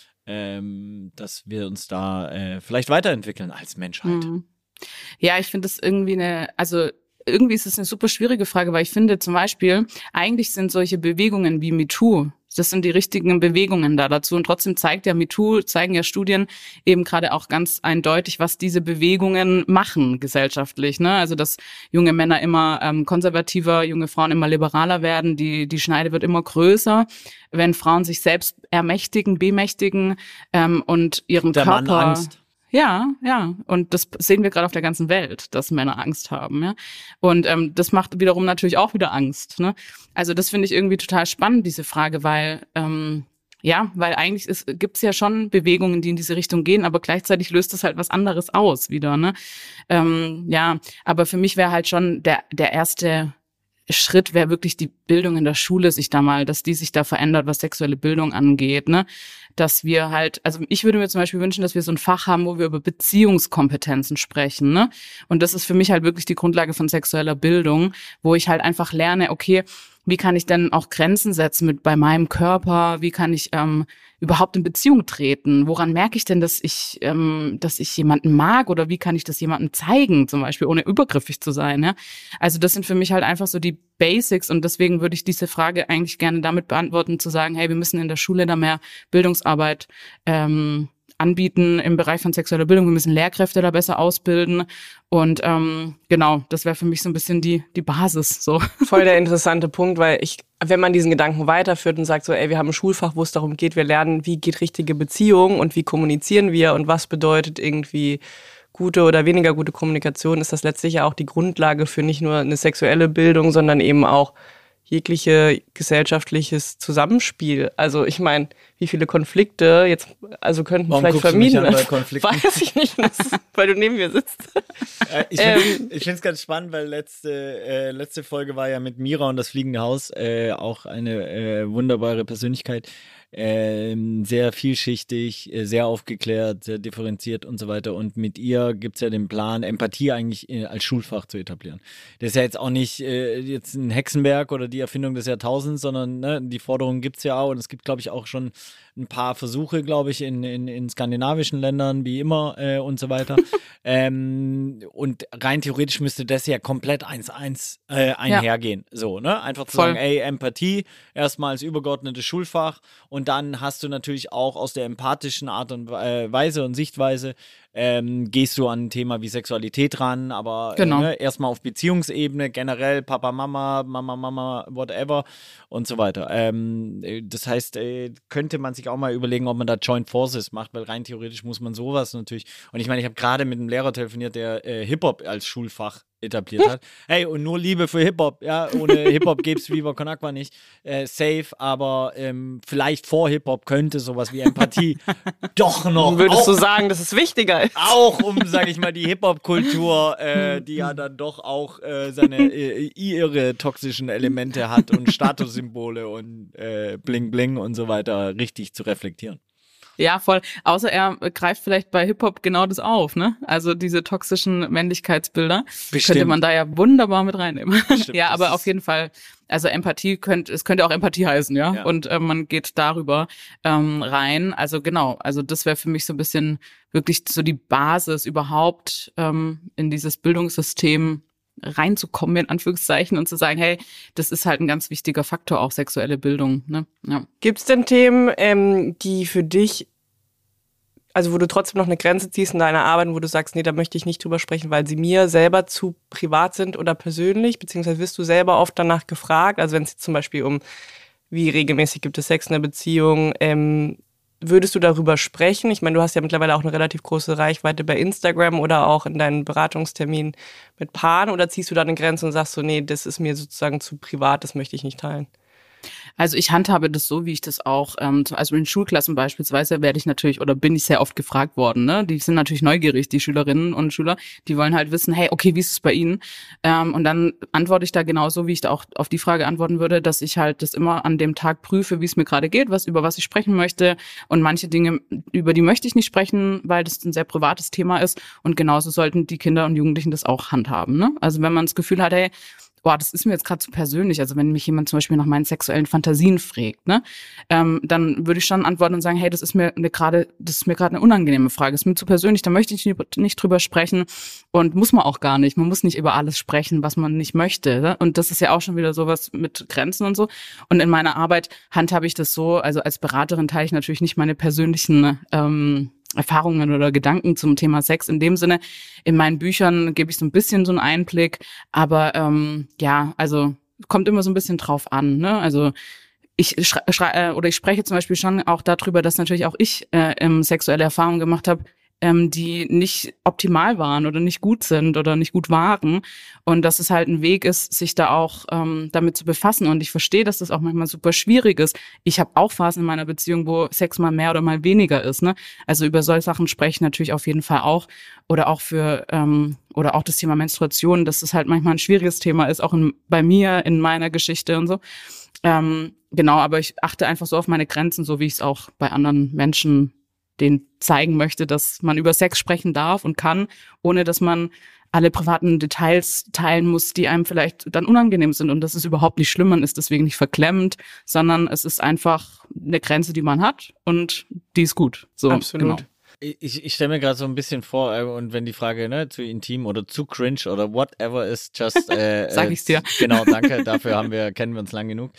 ähm, dass wir uns da äh, vielleicht weiterentwickeln als Menschheit? Mhm. Ja, ich finde das irgendwie eine, also irgendwie ist es eine super schwierige Frage, weil ich finde zum Beispiel, eigentlich sind solche Bewegungen wie MeToo, das sind die richtigen Bewegungen da dazu. Und trotzdem zeigt ja MeToo, zeigen ja Studien eben gerade auch ganz eindeutig, was diese Bewegungen machen gesellschaftlich. Ne? Also dass junge Männer immer ähm, konservativer, junge Frauen immer liberaler werden, die die Schneide wird immer größer, wenn Frauen sich selbst ermächtigen, bemächtigen ähm, und ihren Der Körper... Mann Angst. Ja, ja. Und das sehen wir gerade auf der ganzen Welt, dass Männer Angst haben, ja. Und ähm, das macht wiederum natürlich auch wieder Angst, ne? Also das finde ich irgendwie total spannend, diese Frage, weil ähm, ja, weil eigentlich ist, gibt's ja schon Bewegungen, die in diese Richtung gehen, aber gleichzeitig löst das halt was anderes aus wieder, ne? Ähm, ja, aber für mich wäre halt schon der der erste Schritt wäre wirklich die Bildung in der Schule, sich da mal, dass die sich da verändert, was sexuelle Bildung angeht, ne? Dass wir halt, also ich würde mir zum Beispiel wünschen, dass wir so ein Fach haben, wo wir über Beziehungskompetenzen sprechen, ne? Und das ist für mich halt wirklich die Grundlage von sexueller Bildung, wo ich halt einfach lerne, okay, wie kann ich denn auch Grenzen setzen mit bei meinem Körper? Wie kann ich ähm, überhaupt in Beziehung treten? Woran merke ich denn, dass ich, ähm, dass ich jemanden mag? Oder wie kann ich das jemandem zeigen, zum Beispiel, ohne übergriffig zu sein? Ja? Also das sind für mich halt einfach so die Basics. Und deswegen würde ich diese Frage eigentlich gerne damit beantworten, zu sagen, hey, wir müssen in der Schule da mehr Bildungsarbeit ähm, anbieten im Bereich von sexueller Bildung. Wir müssen Lehrkräfte da besser ausbilden. Und ähm, genau, das wäre für mich so ein bisschen die die Basis. So. Voll der interessante Punkt, weil ich, wenn man diesen Gedanken weiterführt und sagt so, ey, wir haben ein Schulfach, wo es darum geht, wir lernen, wie geht richtige Beziehung und wie kommunizieren wir und was bedeutet irgendwie gute oder weniger gute Kommunikation, ist das letztlich ja auch die Grundlage für nicht nur eine sexuelle Bildung, sondern eben auch jegliche gesellschaftliches Zusammenspiel. Also ich meine, wie viele Konflikte jetzt also könnten Warum vielleicht vermieden werden. Weiß ich nicht, das, weil du neben mir sitzt. Äh, ich finde es ganz spannend, weil letzte äh, letzte Folge war ja mit Mira und das Fliegende Haus, äh, auch eine äh, wunderbare Persönlichkeit. Ähm, sehr vielschichtig, äh, sehr aufgeklärt, sehr differenziert und so weiter. Und mit ihr gibt es ja den Plan, Empathie eigentlich äh, als Schulfach zu etablieren. Das ist ja jetzt auch nicht äh, jetzt ein Hexenwerk oder die Erfindung des Jahrtausends, sondern ne, die Forderung gibt es ja auch. Und es gibt, glaube ich, auch schon ein paar Versuche, glaube ich, in, in, in skandinavischen Ländern, wie immer äh, und so weiter. ähm, und rein theoretisch müsste das ja komplett eins eins äh, einhergehen. Ja. So, ne? Einfach zu Voll. sagen, ey, Empathie erstmal als übergeordnetes Schulfach und dann hast du natürlich auch aus der empathischen Art und Weise und Sichtweise ähm, gehst du an ein Thema wie Sexualität ran, aber genau. äh, ne, erstmal auf Beziehungsebene, generell Papa, Mama, Mama, Mama, whatever und so weiter. Ähm, das heißt, äh, könnte man sich auch mal überlegen, ob man da Joint Forces macht, weil rein theoretisch muss man sowas natürlich, und ich meine, ich habe gerade mit einem Lehrer telefoniert, der äh, Hip-Hop als Schulfach etabliert hat. Hey, und nur Liebe für Hip-Hop, ja, ohne Hip-Hop gäbe es Viva Con Agua nicht. Äh, safe, aber ähm, vielleicht vor Hip-Hop könnte sowas wie Empathie doch noch. Würdest auch, du sagen, dass es wichtiger ist? Auch um, sag ich mal, die Hip-Hop-Kultur, äh, die ja dann doch auch äh, seine äh, ihre toxischen Elemente hat und Statussymbole und äh, Bling Bling und so weiter richtig zu reflektieren. Ja, voll. Außer er greift vielleicht bei Hip-Hop genau das auf, ne? Also diese toxischen Männlichkeitsbilder Bestimmt. könnte man da ja wunderbar mit reinnehmen. Bestimmt, ja, aber auf jeden Fall, also Empathie könnte, es könnte auch Empathie heißen, ja? ja. Und äh, man geht darüber ähm, rein. Also genau, also das wäre für mich so ein bisschen wirklich so die Basis überhaupt ähm, in dieses Bildungssystem reinzukommen, in Anführungszeichen, und zu sagen, hey, das ist halt ein ganz wichtiger Faktor, auch sexuelle Bildung. Ne? Ja. Gibt es denn Themen, ähm, die für dich, also wo du trotzdem noch eine Grenze ziehst in deiner Arbeit, wo du sagst, nee, da möchte ich nicht drüber sprechen, weil sie mir selber zu privat sind oder persönlich, beziehungsweise wirst du selber oft danach gefragt, also wenn es zum Beispiel um, wie regelmäßig gibt es Sex in der Beziehung, ähm, würdest du darüber sprechen? Ich meine, du hast ja mittlerweile auch eine relativ große Reichweite bei Instagram oder auch in deinen Beratungsterminen mit Paaren, oder ziehst du da eine Grenze und sagst so, nee, das ist mir sozusagen zu privat, das möchte ich nicht teilen? Also ich handhabe das so, wie ich das auch, ähm, also in Schulklassen beispielsweise werde ich natürlich oder bin ich sehr oft gefragt worden, ne? Die sind natürlich neugierig, die Schülerinnen und Schüler, die wollen halt wissen, hey, okay, wie ist es bei Ihnen? Ähm, und dann antworte ich da genauso, wie ich da auch auf die Frage antworten würde, dass ich halt das immer an dem Tag prüfe, wie es mir gerade geht, was über was ich sprechen möchte, und manche Dinge, über die möchte ich nicht sprechen, weil das ein sehr privates Thema ist, und genauso sollten die Kinder und Jugendlichen das auch handhaben, ne? Also wenn man das Gefühl hat, hey, boah, das ist mir jetzt gerade zu persönlich, also wenn mich jemand zum Beispiel nach meinen sexuellen Fantasien fragt, ne, ähm, dann würde ich schon antworten und sagen, hey, das ist mir eine gerade, das ist mir gerade eine unangenehme Frage, das ist mir zu persönlich, da möchte ich nicht, nicht drüber sprechen, und muss man auch gar nicht, man muss nicht über alles sprechen, was man nicht möchte, ne? Und das ist ja auch schon wieder sowas mit Grenzen und so, und in meiner Arbeit handhabe ich das so, also als Beraterin teile ich natürlich nicht meine persönlichen ähm, Erfahrungen oder Gedanken zum Thema Sex in dem Sinne. In meinen Büchern gebe ich so ein bisschen so einen Einblick, aber ähm, ja, also kommt immer so ein bisschen drauf an, ne? Also ich schrei- schrei- oder ich spreche zum Beispiel schon auch darüber, dass natürlich auch ich äh, ähm, sexuelle Erfahrungen gemacht habe ähm, die nicht optimal waren oder nicht gut sind oder nicht gut waren. Und dass es halt ein Weg ist, sich da auch ähm, damit zu befassen. Und ich verstehe, dass das auch manchmal super schwierig ist. Ich habe auch Phasen in meiner Beziehung, wo Sex mal mehr oder mal weniger ist. Ne? Also über solche Sachen spreche ich natürlich auf jeden Fall auch. Oder auch für ähm, oder auch das Thema Menstruation, dass das halt manchmal ein schwieriges Thema ist, auch in, bei mir, in meiner Geschichte und so. Ähm, genau, aber ich achte einfach so auf meine Grenzen, so wie ich es auch bei anderen Menschen denen zeigen möchte, dass man über Sex sprechen darf und kann, ohne dass man alle privaten Details teilen muss, die einem vielleicht dann unangenehm sind. Und das ist überhaupt nicht schlimm, man ist deswegen nicht verklemmt, sondern es ist einfach eine Grenze, die man hat und die ist gut. So, Absolut. Genau. Ich, ich stelle mir gerade so ein bisschen vor, äh, und wenn die Frage ne, zu intim oder zu cringe oder whatever ist, just äh, Sag ich's dir. Äh, genau, danke, dafür haben wir, kennen wir uns lang genug.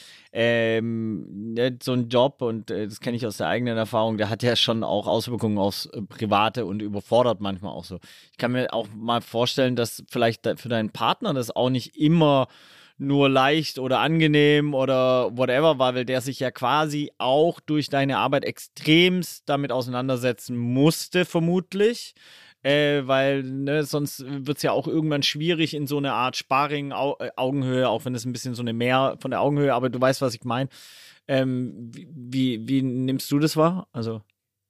Ähm, ne, so ein Job, und äh, das kenne ich aus der eigenen Erfahrung, der hat ja schon auch Auswirkungen aufs äh, Private und überfordert manchmal auch so. Ich kann mir auch mal vorstellen, dass vielleicht da, für deinen Partner das auch nicht immer nur leicht oder angenehm oder whatever war, weil der sich ja quasi auch durch deine Arbeit extremst damit auseinandersetzen musste, vermutlich. Äh, weil ne, sonst wird es ja auch irgendwann schwierig in so eine Art Sparring, Au äh, Augenhöhe, auch wenn es ein bisschen so eine mehr von der Augenhöhe, aber du weißt, was ich meine. Ähm, wie, wie, wie nimmst du das wahr? Also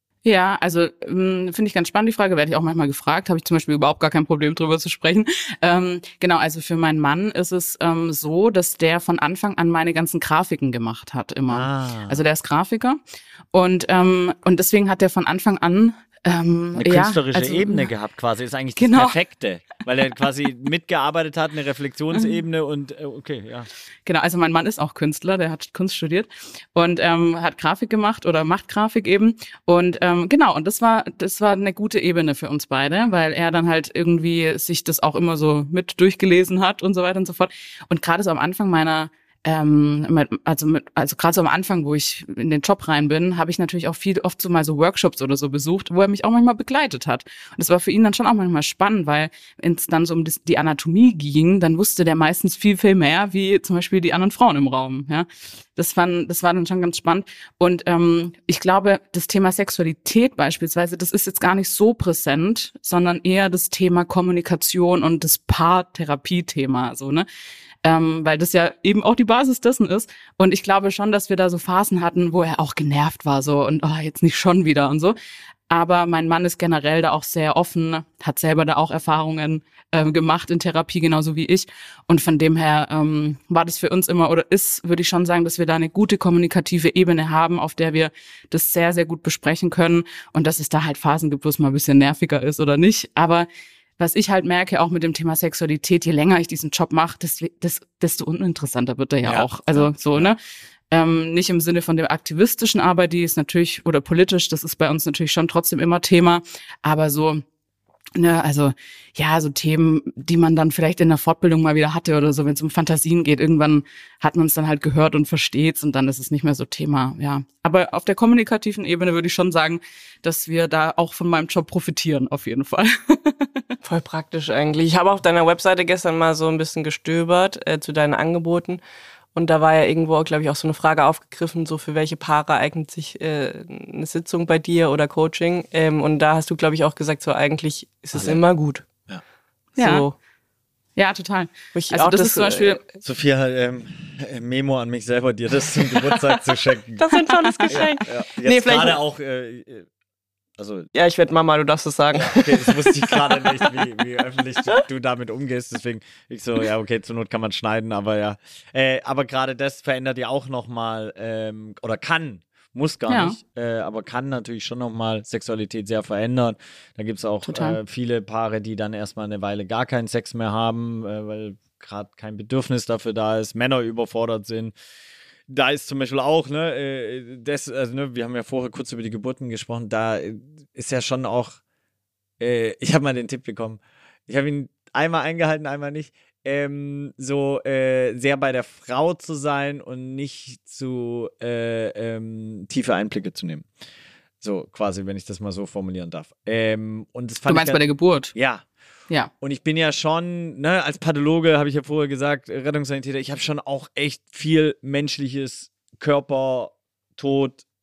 Ja, also ähm, finde ich ganz spannend, die Frage, werde ich auch manchmal gefragt, habe ich zum Beispiel überhaupt gar kein Problem drüber zu sprechen. Ähm, genau, also für meinen Mann ist es ähm, so, dass der von Anfang an meine ganzen Grafiken gemacht hat, immer. Ah. Also der ist Grafiker und ähm, und deswegen hat der von Anfang an Ähm, eine künstlerische ja, also, Ebene gehabt quasi, ist eigentlich genau. das Perfekte, weil er quasi mitgearbeitet hat, eine Reflexionsebene und okay, ja. Genau, also mein Mann ist auch Künstler, der hat Kunst studiert und ähm, hat Grafik gemacht oder macht Grafik eben und ähm, genau, und das war das war eine gute Ebene für uns beide, weil er dann halt irgendwie sich das auch immer so mit durchgelesen hat und so weiter und so fort und gerade so am Anfang meiner Ähm, also mit, also gerade so am Anfang, wo ich in den Job rein bin, habe ich natürlich auch viel oft so mal so Workshops oder so besucht, wo er mich auch manchmal begleitet hat. Und das war für ihn dann schon auch manchmal spannend, weil wenn es dann so um das, die Anatomie ging, dann wusste der meistens viel, viel mehr wie zum Beispiel die anderen Frauen im Raum. Ja, das fand, das war dann schon ganz spannend. Und ähm, ich glaube, das Thema Sexualität beispielsweise, das ist jetzt gar nicht so präsent, sondern eher das Thema Kommunikation und das Paartherapie-Thema, so ne. Ähm, weil das ja eben auch die Basis dessen ist. Und ich glaube schon, dass wir da so Phasen hatten, wo er auch genervt war so und oh, jetzt nicht schon wieder und so. Aber mein Mann ist generell da auch sehr offen, hat selber da auch Erfahrungen äh, gemacht in Therapie, genauso wie ich. Und von dem her ähm, war das für uns immer oder ist, würde ich schon sagen, dass wir da eine gute kommunikative Ebene haben, auf der wir das sehr, sehr gut besprechen können. Und dass es da halt Phasen gibt, wo es mal ein bisschen nerviger ist oder nicht. Aber was ich halt merke, auch mit dem Thema Sexualität, je länger ich diesen Job mache, desto, desto uninteressanter wird er ja, ja auch. Also so, ne? Ähm, nicht im Sinne von der aktivistischen Arbeit, die ist natürlich, oder politisch, das ist bei uns natürlich schon trotzdem immer Thema, aber so, ne, also ja, so Themen, die man dann vielleicht in der Fortbildung mal wieder hatte oder so, wenn es um Fantasien geht, irgendwann hat man es dann halt gehört und versteht's und dann ist es nicht mehr so Thema, ja. Aber auf der kommunikativen Ebene würde ich schon sagen, dass wir da auch von meinem Job profitieren, auf jeden Fall. Voll praktisch eigentlich. Ich habe auf deiner Webseite gestern mal so ein bisschen gestöbert äh, zu deinen Angeboten. Und da war ja irgendwo, glaube ich, auch so eine Frage aufgegriffen, so für welche Paare eignet sich äh, eine Sitzung bei dir oder Coaching. Ähm, und da hast du, glaube ich, auch gesagt, so eigentlich ist es immer gut. Ja. So. Ja, total. Ich also auch das, das ist zum Beispiel... Äh, Sophia, ähm, Memo an mich selber, dir das zum Geburtstag zu schenken. Das ist ein tolles Geschenk. Ja, ja. Jetzt Nee, vielleicht- gerade auch... Äh, Also, Ja, ich werde Mama, du darfst es sagen. okay, das wusste ich gerade nicht, wie, wie öffentlich du, du damit umgehst. Deswegen, ich so, ja, okay, zur Not kann man schneiden, aber ja. Äh, aber gerade das verändert ja auch nochmal, ähm, oder kann, muss gar Ja. nicht, äh, aber kann natürlich schon nochmal Sexualität sehr verändern. Da gibt es auch äh, viele Paare, die dann erstmal eine Weile gar keinen Sex mehr haben, äh, weil gerade kein Bedürfnis dafür da ist, Männer überfordert sind. Da ist zum Beispiel auch, ne, äh, das, also, ne, wir haben ja vorher kurz über die Geburten gesprochen, da ist ja schon auch, äh, ich habe mal den Tipp bekommen, ich habe ihn einmal eingehalten, einmal nicht, ähm, so äh, sehr bei der Frau zu sein und nicht zu äh, ähm, tiefe Einblicke zu nehmen. So quasi, wenn ich das mal so formulieren darf. Ähm, und das fand Du meinst ich bei der Geburt? Ja. Ja. Und ich bin ja schon, ne, als Pathologe, habe ich ja vorher gesagt, Rettungssanitäter, ich habe schon auch echt viel menschliches Körper, Tod,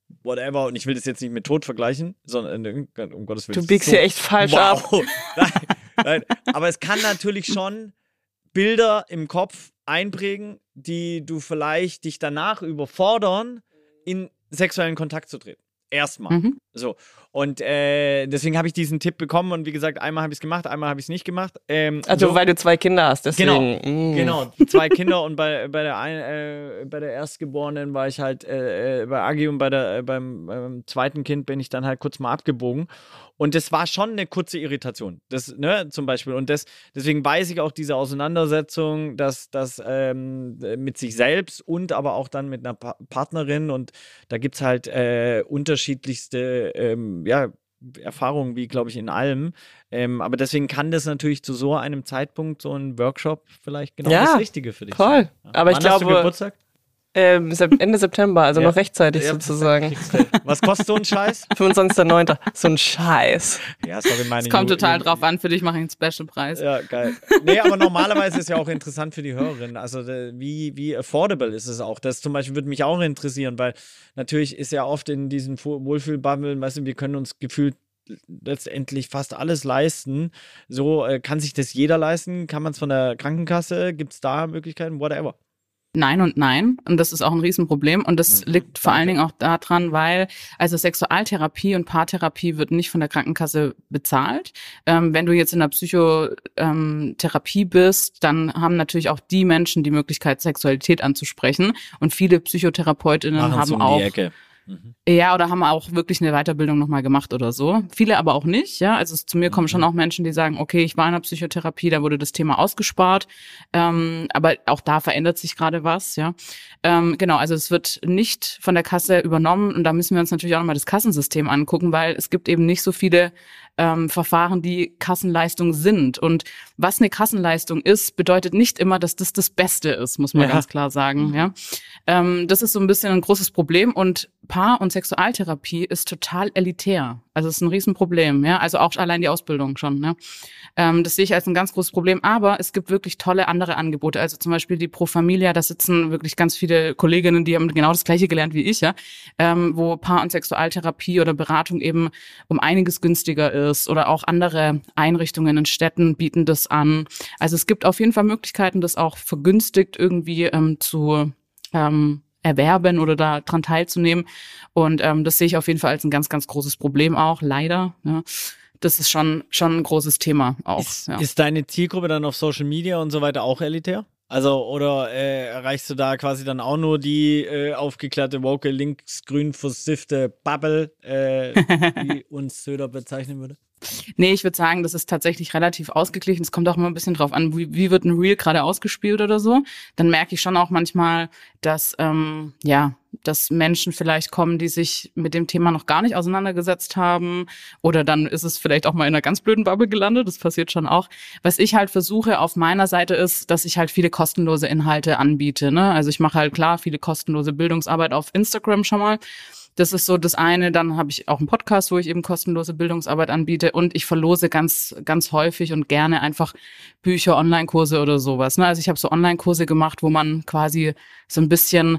whatever, und ich will das jetzt nicht mit Tod vergleichen, sondern um Gottes Willen. Du biegst so, hier echt falsch wow. ab. Nein, nein. Aber es kann natürlich schon Bilder im Kopf einprägen, die du vielleicht dich danach überfordern, in sexuellen Kontakt zu treten. Erstmal. Mhm. So. Und äh, deswegen habe ich diesen Tipp bekommen und wie gesagt, einmal habe ich es gemacht, einmal habe ich es nicht gemacht. Ähm, Also so. weil du zwei Kinder hast, deswegen. Genau, mm. genau. Zwei Kinder und bei, bei, der ein, äh, bei der Erstgeborenen war ich halt äh, bei Agi und bei der, äh, beim, beim zweiten Kind bin ich dann halt kurz mal abgebogen. Und das war schon eine kurze Irritation, das, ne, zum Beispiel. Und das, deswegen weiß ich auch diese Auseinandersetzung, dass das ähm, mit sich selbst und aber auch dann mit einer pa- Partnerin und da gibt es halt äh, unterschiedlichste ähm, ja, Erfahrungen, wie glaube ich in allem. Ähm, aber deswegen kann das natürlich zu so einem Zeitpunkt, so ein Workshop vielleicht genau Ja, das Richtige für dich voll. sein. Ja. Aber ich Wann hast du glaube- Geburtstag? Ähm, Sep- Ende September, also Ja. noch rechtzeitig Ja, sozusagen. Was kostet so ein Scheiß? fünfundzwanzigster neunter So ein Scheiß. Ja, sorry, meine Es kommt Ju- total Ju- drauf an, für dich mache ich einen Special-Preis. Ja, geil. Nee, aber normalerweise ist ja auch interessant für die Hörerin. Also äh, wie, wie affordable ist es auch? Das zum Beispiel würde mich auch interessieren, weil natürlich ist ja oft in diesen Fu- Wohlfühlbubbeln, weißt du, wir können uns gefühlt letztendlich fast alles leisten. So, äh, kann sich das jeder leisten? Kann man es von der Krankenkasse? Gibt es da Möglichkeiten? Whatever. Nein und nein. Und das ist auch ein Riesenproblem. Und das Mhm, liegt vor danke. allen Dingen auch daran, weil also Sexualtherapie und Paartherapie wird nicht von der Krankenkasse bezahlt. Ähm, wenn du jetzt in der Psychotherapie bist, dann haben natürlich auch die Menschen die Möglichkeit, Sexualität anzusprechen. Und viele PsychotherapeutInnen Machen haben so um auch die Ecke. Mhm. Ja, oder haben auch wirklich eine Weiterbildung nochmal gemacht oder so. Viele aber auch nicht, ja. Also es, zu mir kommen Mhm. schon auch Menschen, die sagen, okay, ich war in der Psychotherapie, da wurde das Thema ausgespart. Ähm, aber auch da verändert sich gerade was, ja. Ähm, genau, also es wird nicht von der Kasse übernommen und da müssen wir uns natürlich auch nochmal das Kassensystem angucken, weil es gibt eben nicht so viele ähm, Verfahren, die Kassenleistung sind. Und was eine Kassenleistung ist, bedeutet nicht immer, dass das das Beste ist, muss man Ja. ganz klar sagen, ja. Ähm, das ist so ein bisschen ein großes Problem und Paar- und Sexualtherapie ist total elitär. Also es ist ein Riesenproblem, ja. Also auch allein die Ausbildung schon, ne. Ähm, das sehe ich als ein ganz großes Problem. Aber es gibt wirklich tolle andere Angebote. Also zum Beispiel die Pro Familia, da sitzen wirklich ganz viele Kolleginnen, die haben genau das Gleiche gelernt wie ich, ja. Ähm, wo Paar- und Sexualtherapie oder Beratung eben um einiges günstiger ist. Oder auch andere Einrichtungen in Städten bieten das an. Also es gibt auf jeden Fall Möglichkeiten, das auch vergünstigt irgendwie ähm, zu ähm, erwerben oder da dran teilzunehmen. Und ähm, das sehe ich auf jeden Fall als ein ganz, ganz großes Problem auch, leider. Ja. Das ist schon schon ein großes Thema auch. Ist, ja. ist deine Zielgruppe dann auf Social Media und so weiter auch elitär? Also, oder äh, erreichst du da quasi dann auch nur die äh, aufgeklärte, woke, linksgrün versiffte Bubble, äh, wie uns Söder bezeichnen würde? Nee, ich würde sagen, das ist tatsächlich relativ ausgeglichen. Es kommt auch immer ein bisschen drauf an, wie, wie wird ein Reel gerade ausgespielt oder so. Dann merke ich schon auch manchmal, dass ähm, ja, dass Menschen vielleicht kommen, die sich mit dem Thema noch gar nicht auseinandergesetzt haben. Oder dann ist es vielleicht auch mal in einer ganz blöden Bubble gelandet. Das passiert schon auch. Was ich halt versuche auf meiner Seite ist, dass ich halt viele kostenlose Inhalte anbiete. Ne? Also ich mache halt klar viele kostenlose Bildungsarbeit auf Instagram schon mal. Das ist so das eine. Dann habe ich auch einen Podcast, wo ich eben kostenlose Bildungsarbeit anbiete. Und ich verlose ganz, ganz häufig und gerne einfach Bücher, Online-Kurse oder sowas. Ne? Also ich habe so Online-Kurse gemacht, wo man quasi so ein bisschen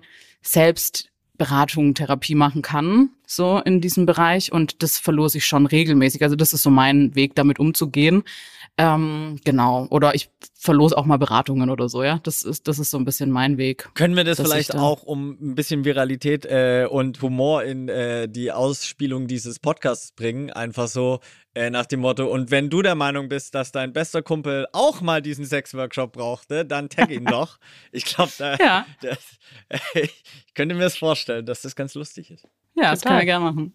Selbstberatung, Therapie machen kann, so in diesem Bereich. Und das verlose ich schon regelmäßig. Also das ist so mein Weg, damit umzugehen. Ähm, genau. Oder ich verlose auch mal Beratungen oder so, ja. Das ist, das ist so ein bisschen mein Weg. Können wir das dass vielleicht ich da- auch, um ein bisschen Viralität äh, und Humor in äh, die Ausspielung dieses Podcasts bringen? Einfach so äh, nach dem Motto, und wenn du der Meinung bist, dass dein bester Kumpel auch mal diesen Sexworkshop brauchte, dann tag ihn doch. Ich glaube, da, Ja. das, äh, ich könnte mir das vorstellen, dass das ganz lustig ist. Ja, das Total. können wir gerne machen.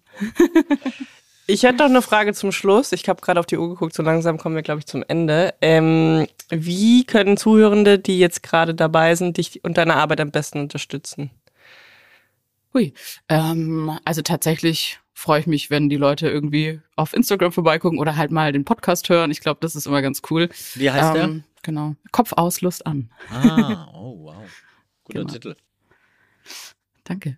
Ich hätte noch eine Frage zum Schluss. Ich habe gerade auf die Uhr geguckt, so langsam kommen wir, glaube ich, zum Ende. Ähm, wie können Zuhörende, die jetzt gerade dabei sind, dich und deine Arbeit am besten unterstützen? Hui. Ähm, also tatsächlich freue ich mich, wenn die Leute irgendwie auf Instagram vorbeigucken oder halt mal den Podcast hören. Ich glaube, das ist immer ganz cool. Wie heißt ähm, Genau. Kopf aus, Lust an. der? Ah, oh wow. Guter Genau. Titel. Danke.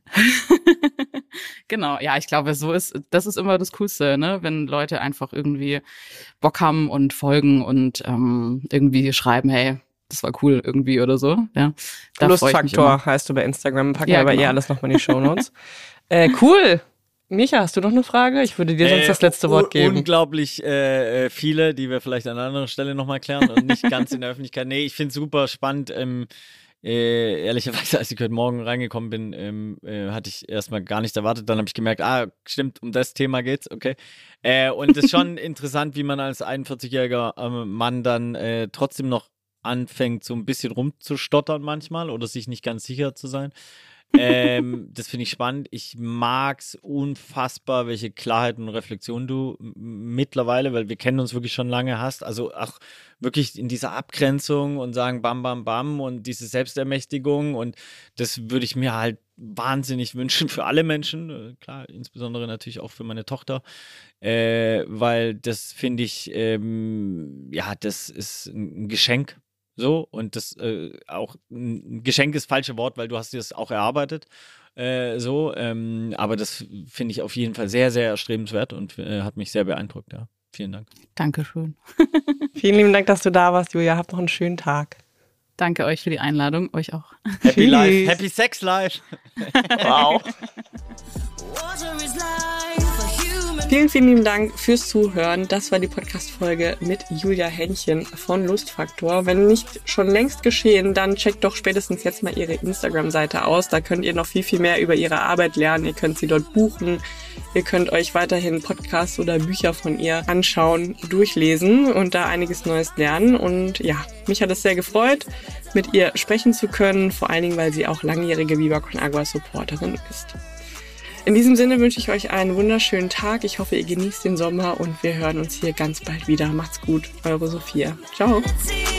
Genau, ja, ich glaube, so ist, das ist immer das Coolste, ne, wenn Leute einfach irgendwie Bock haben und folgen und ähm, irgendwie schreiben, hey, das war cool irgendwie oder so. Ja, da freu ich mich immer. Lustfaktor heißt du bei Instagram. Packen Ja, wir aber genau. eh alles nochmal in die Shownotes. Äh, cool. Micha, hast du noch eine Frage? Ich würde dir sonst äh, das letzte Wort geben. Unglaublich äh, viele, die wir vielleicht an einer anderen Stelle nochmal klären und nicht ganz in der Öffentlichkeit. Nee, ich finde es super spannend. Ähm, äh, ehrlicherweise, als ich heute Morgen reingekommen bin, ähm, äh, hatte ich erstmal gar nichts erwartet. Dann habe ich gemerkt, ah, stimmt, um das Thema geht's, okay. Äh, und es ist schon interessant, wie man als einundvierzigjähriger ähm, Mann dann äh, trotzdem noch anfängt, so ein bisschen rumzustottern manchmal oder sich nicht ganz sicher zu sein. ähm, das finde ich spannend. Ich mag's unfassbar, welche Klarheit und Reflexion du m- mittlerweile, weil wir kennen uns wirklich schon lange, hast. Also auch wirklich in dieser Abgrenzung und sagen bam, bam, bam und diese Selbstermächtigung und das würde ich mir halt wahnsinnig wünschen für alle Menschen. Äh, klar, insbesondere natürlich auch für meine Tochter, äh, weil das finde ich, ähm, ja, das ist ein Geschenk. So, und das äh, auch ein Geschenk ist das falsche Wort, weil du hast dir das auch erarbeitet. Äh, so, ähm, aber das finde ich auf jeden Fall sehr, sehr erstrebenswert und äh, hat mich sehr beeindruckt, ja. Vielen Dank. Dankeschön. Vielen lieben Dank, dass du da warst, Julia. Habt noch einen schönen Tag. Danke euch für die Einladung, euch auch. Happy Life, Happy Sex Life. Wow. Vielen, vielen lieben Dank fürs Zuhören. Das war die Podcast-Folge mit Julia Henchen von Lustfaktor. Wenn nicht schon längst geschehen, dann checkt doch spätestens jetzt mal ihre Instagram-Seite aus. Da könnt ihr noch viel, viel mehr über ihre Arbeit lernen. Ihr könnt sie dort buchen. Ihr könnt euch weiterhin Podcasts oder Bücher von ihr anschauen, durchlesen und da einiges Neues lernen. Und ja, mich hat es sehr gefreut, mit ihr sprechen zu können. Vor allen Dingen, weil sie auch langjährige Viva Con Agua Supporterin ist. In diesem Sinne wünsche ich euch einen wunderschönen Tag. Ich hoffe, ihr genießt den Sommer und wir hören uns hier ganz bald wieder. Macht's gut, eure Sophia. Ciao.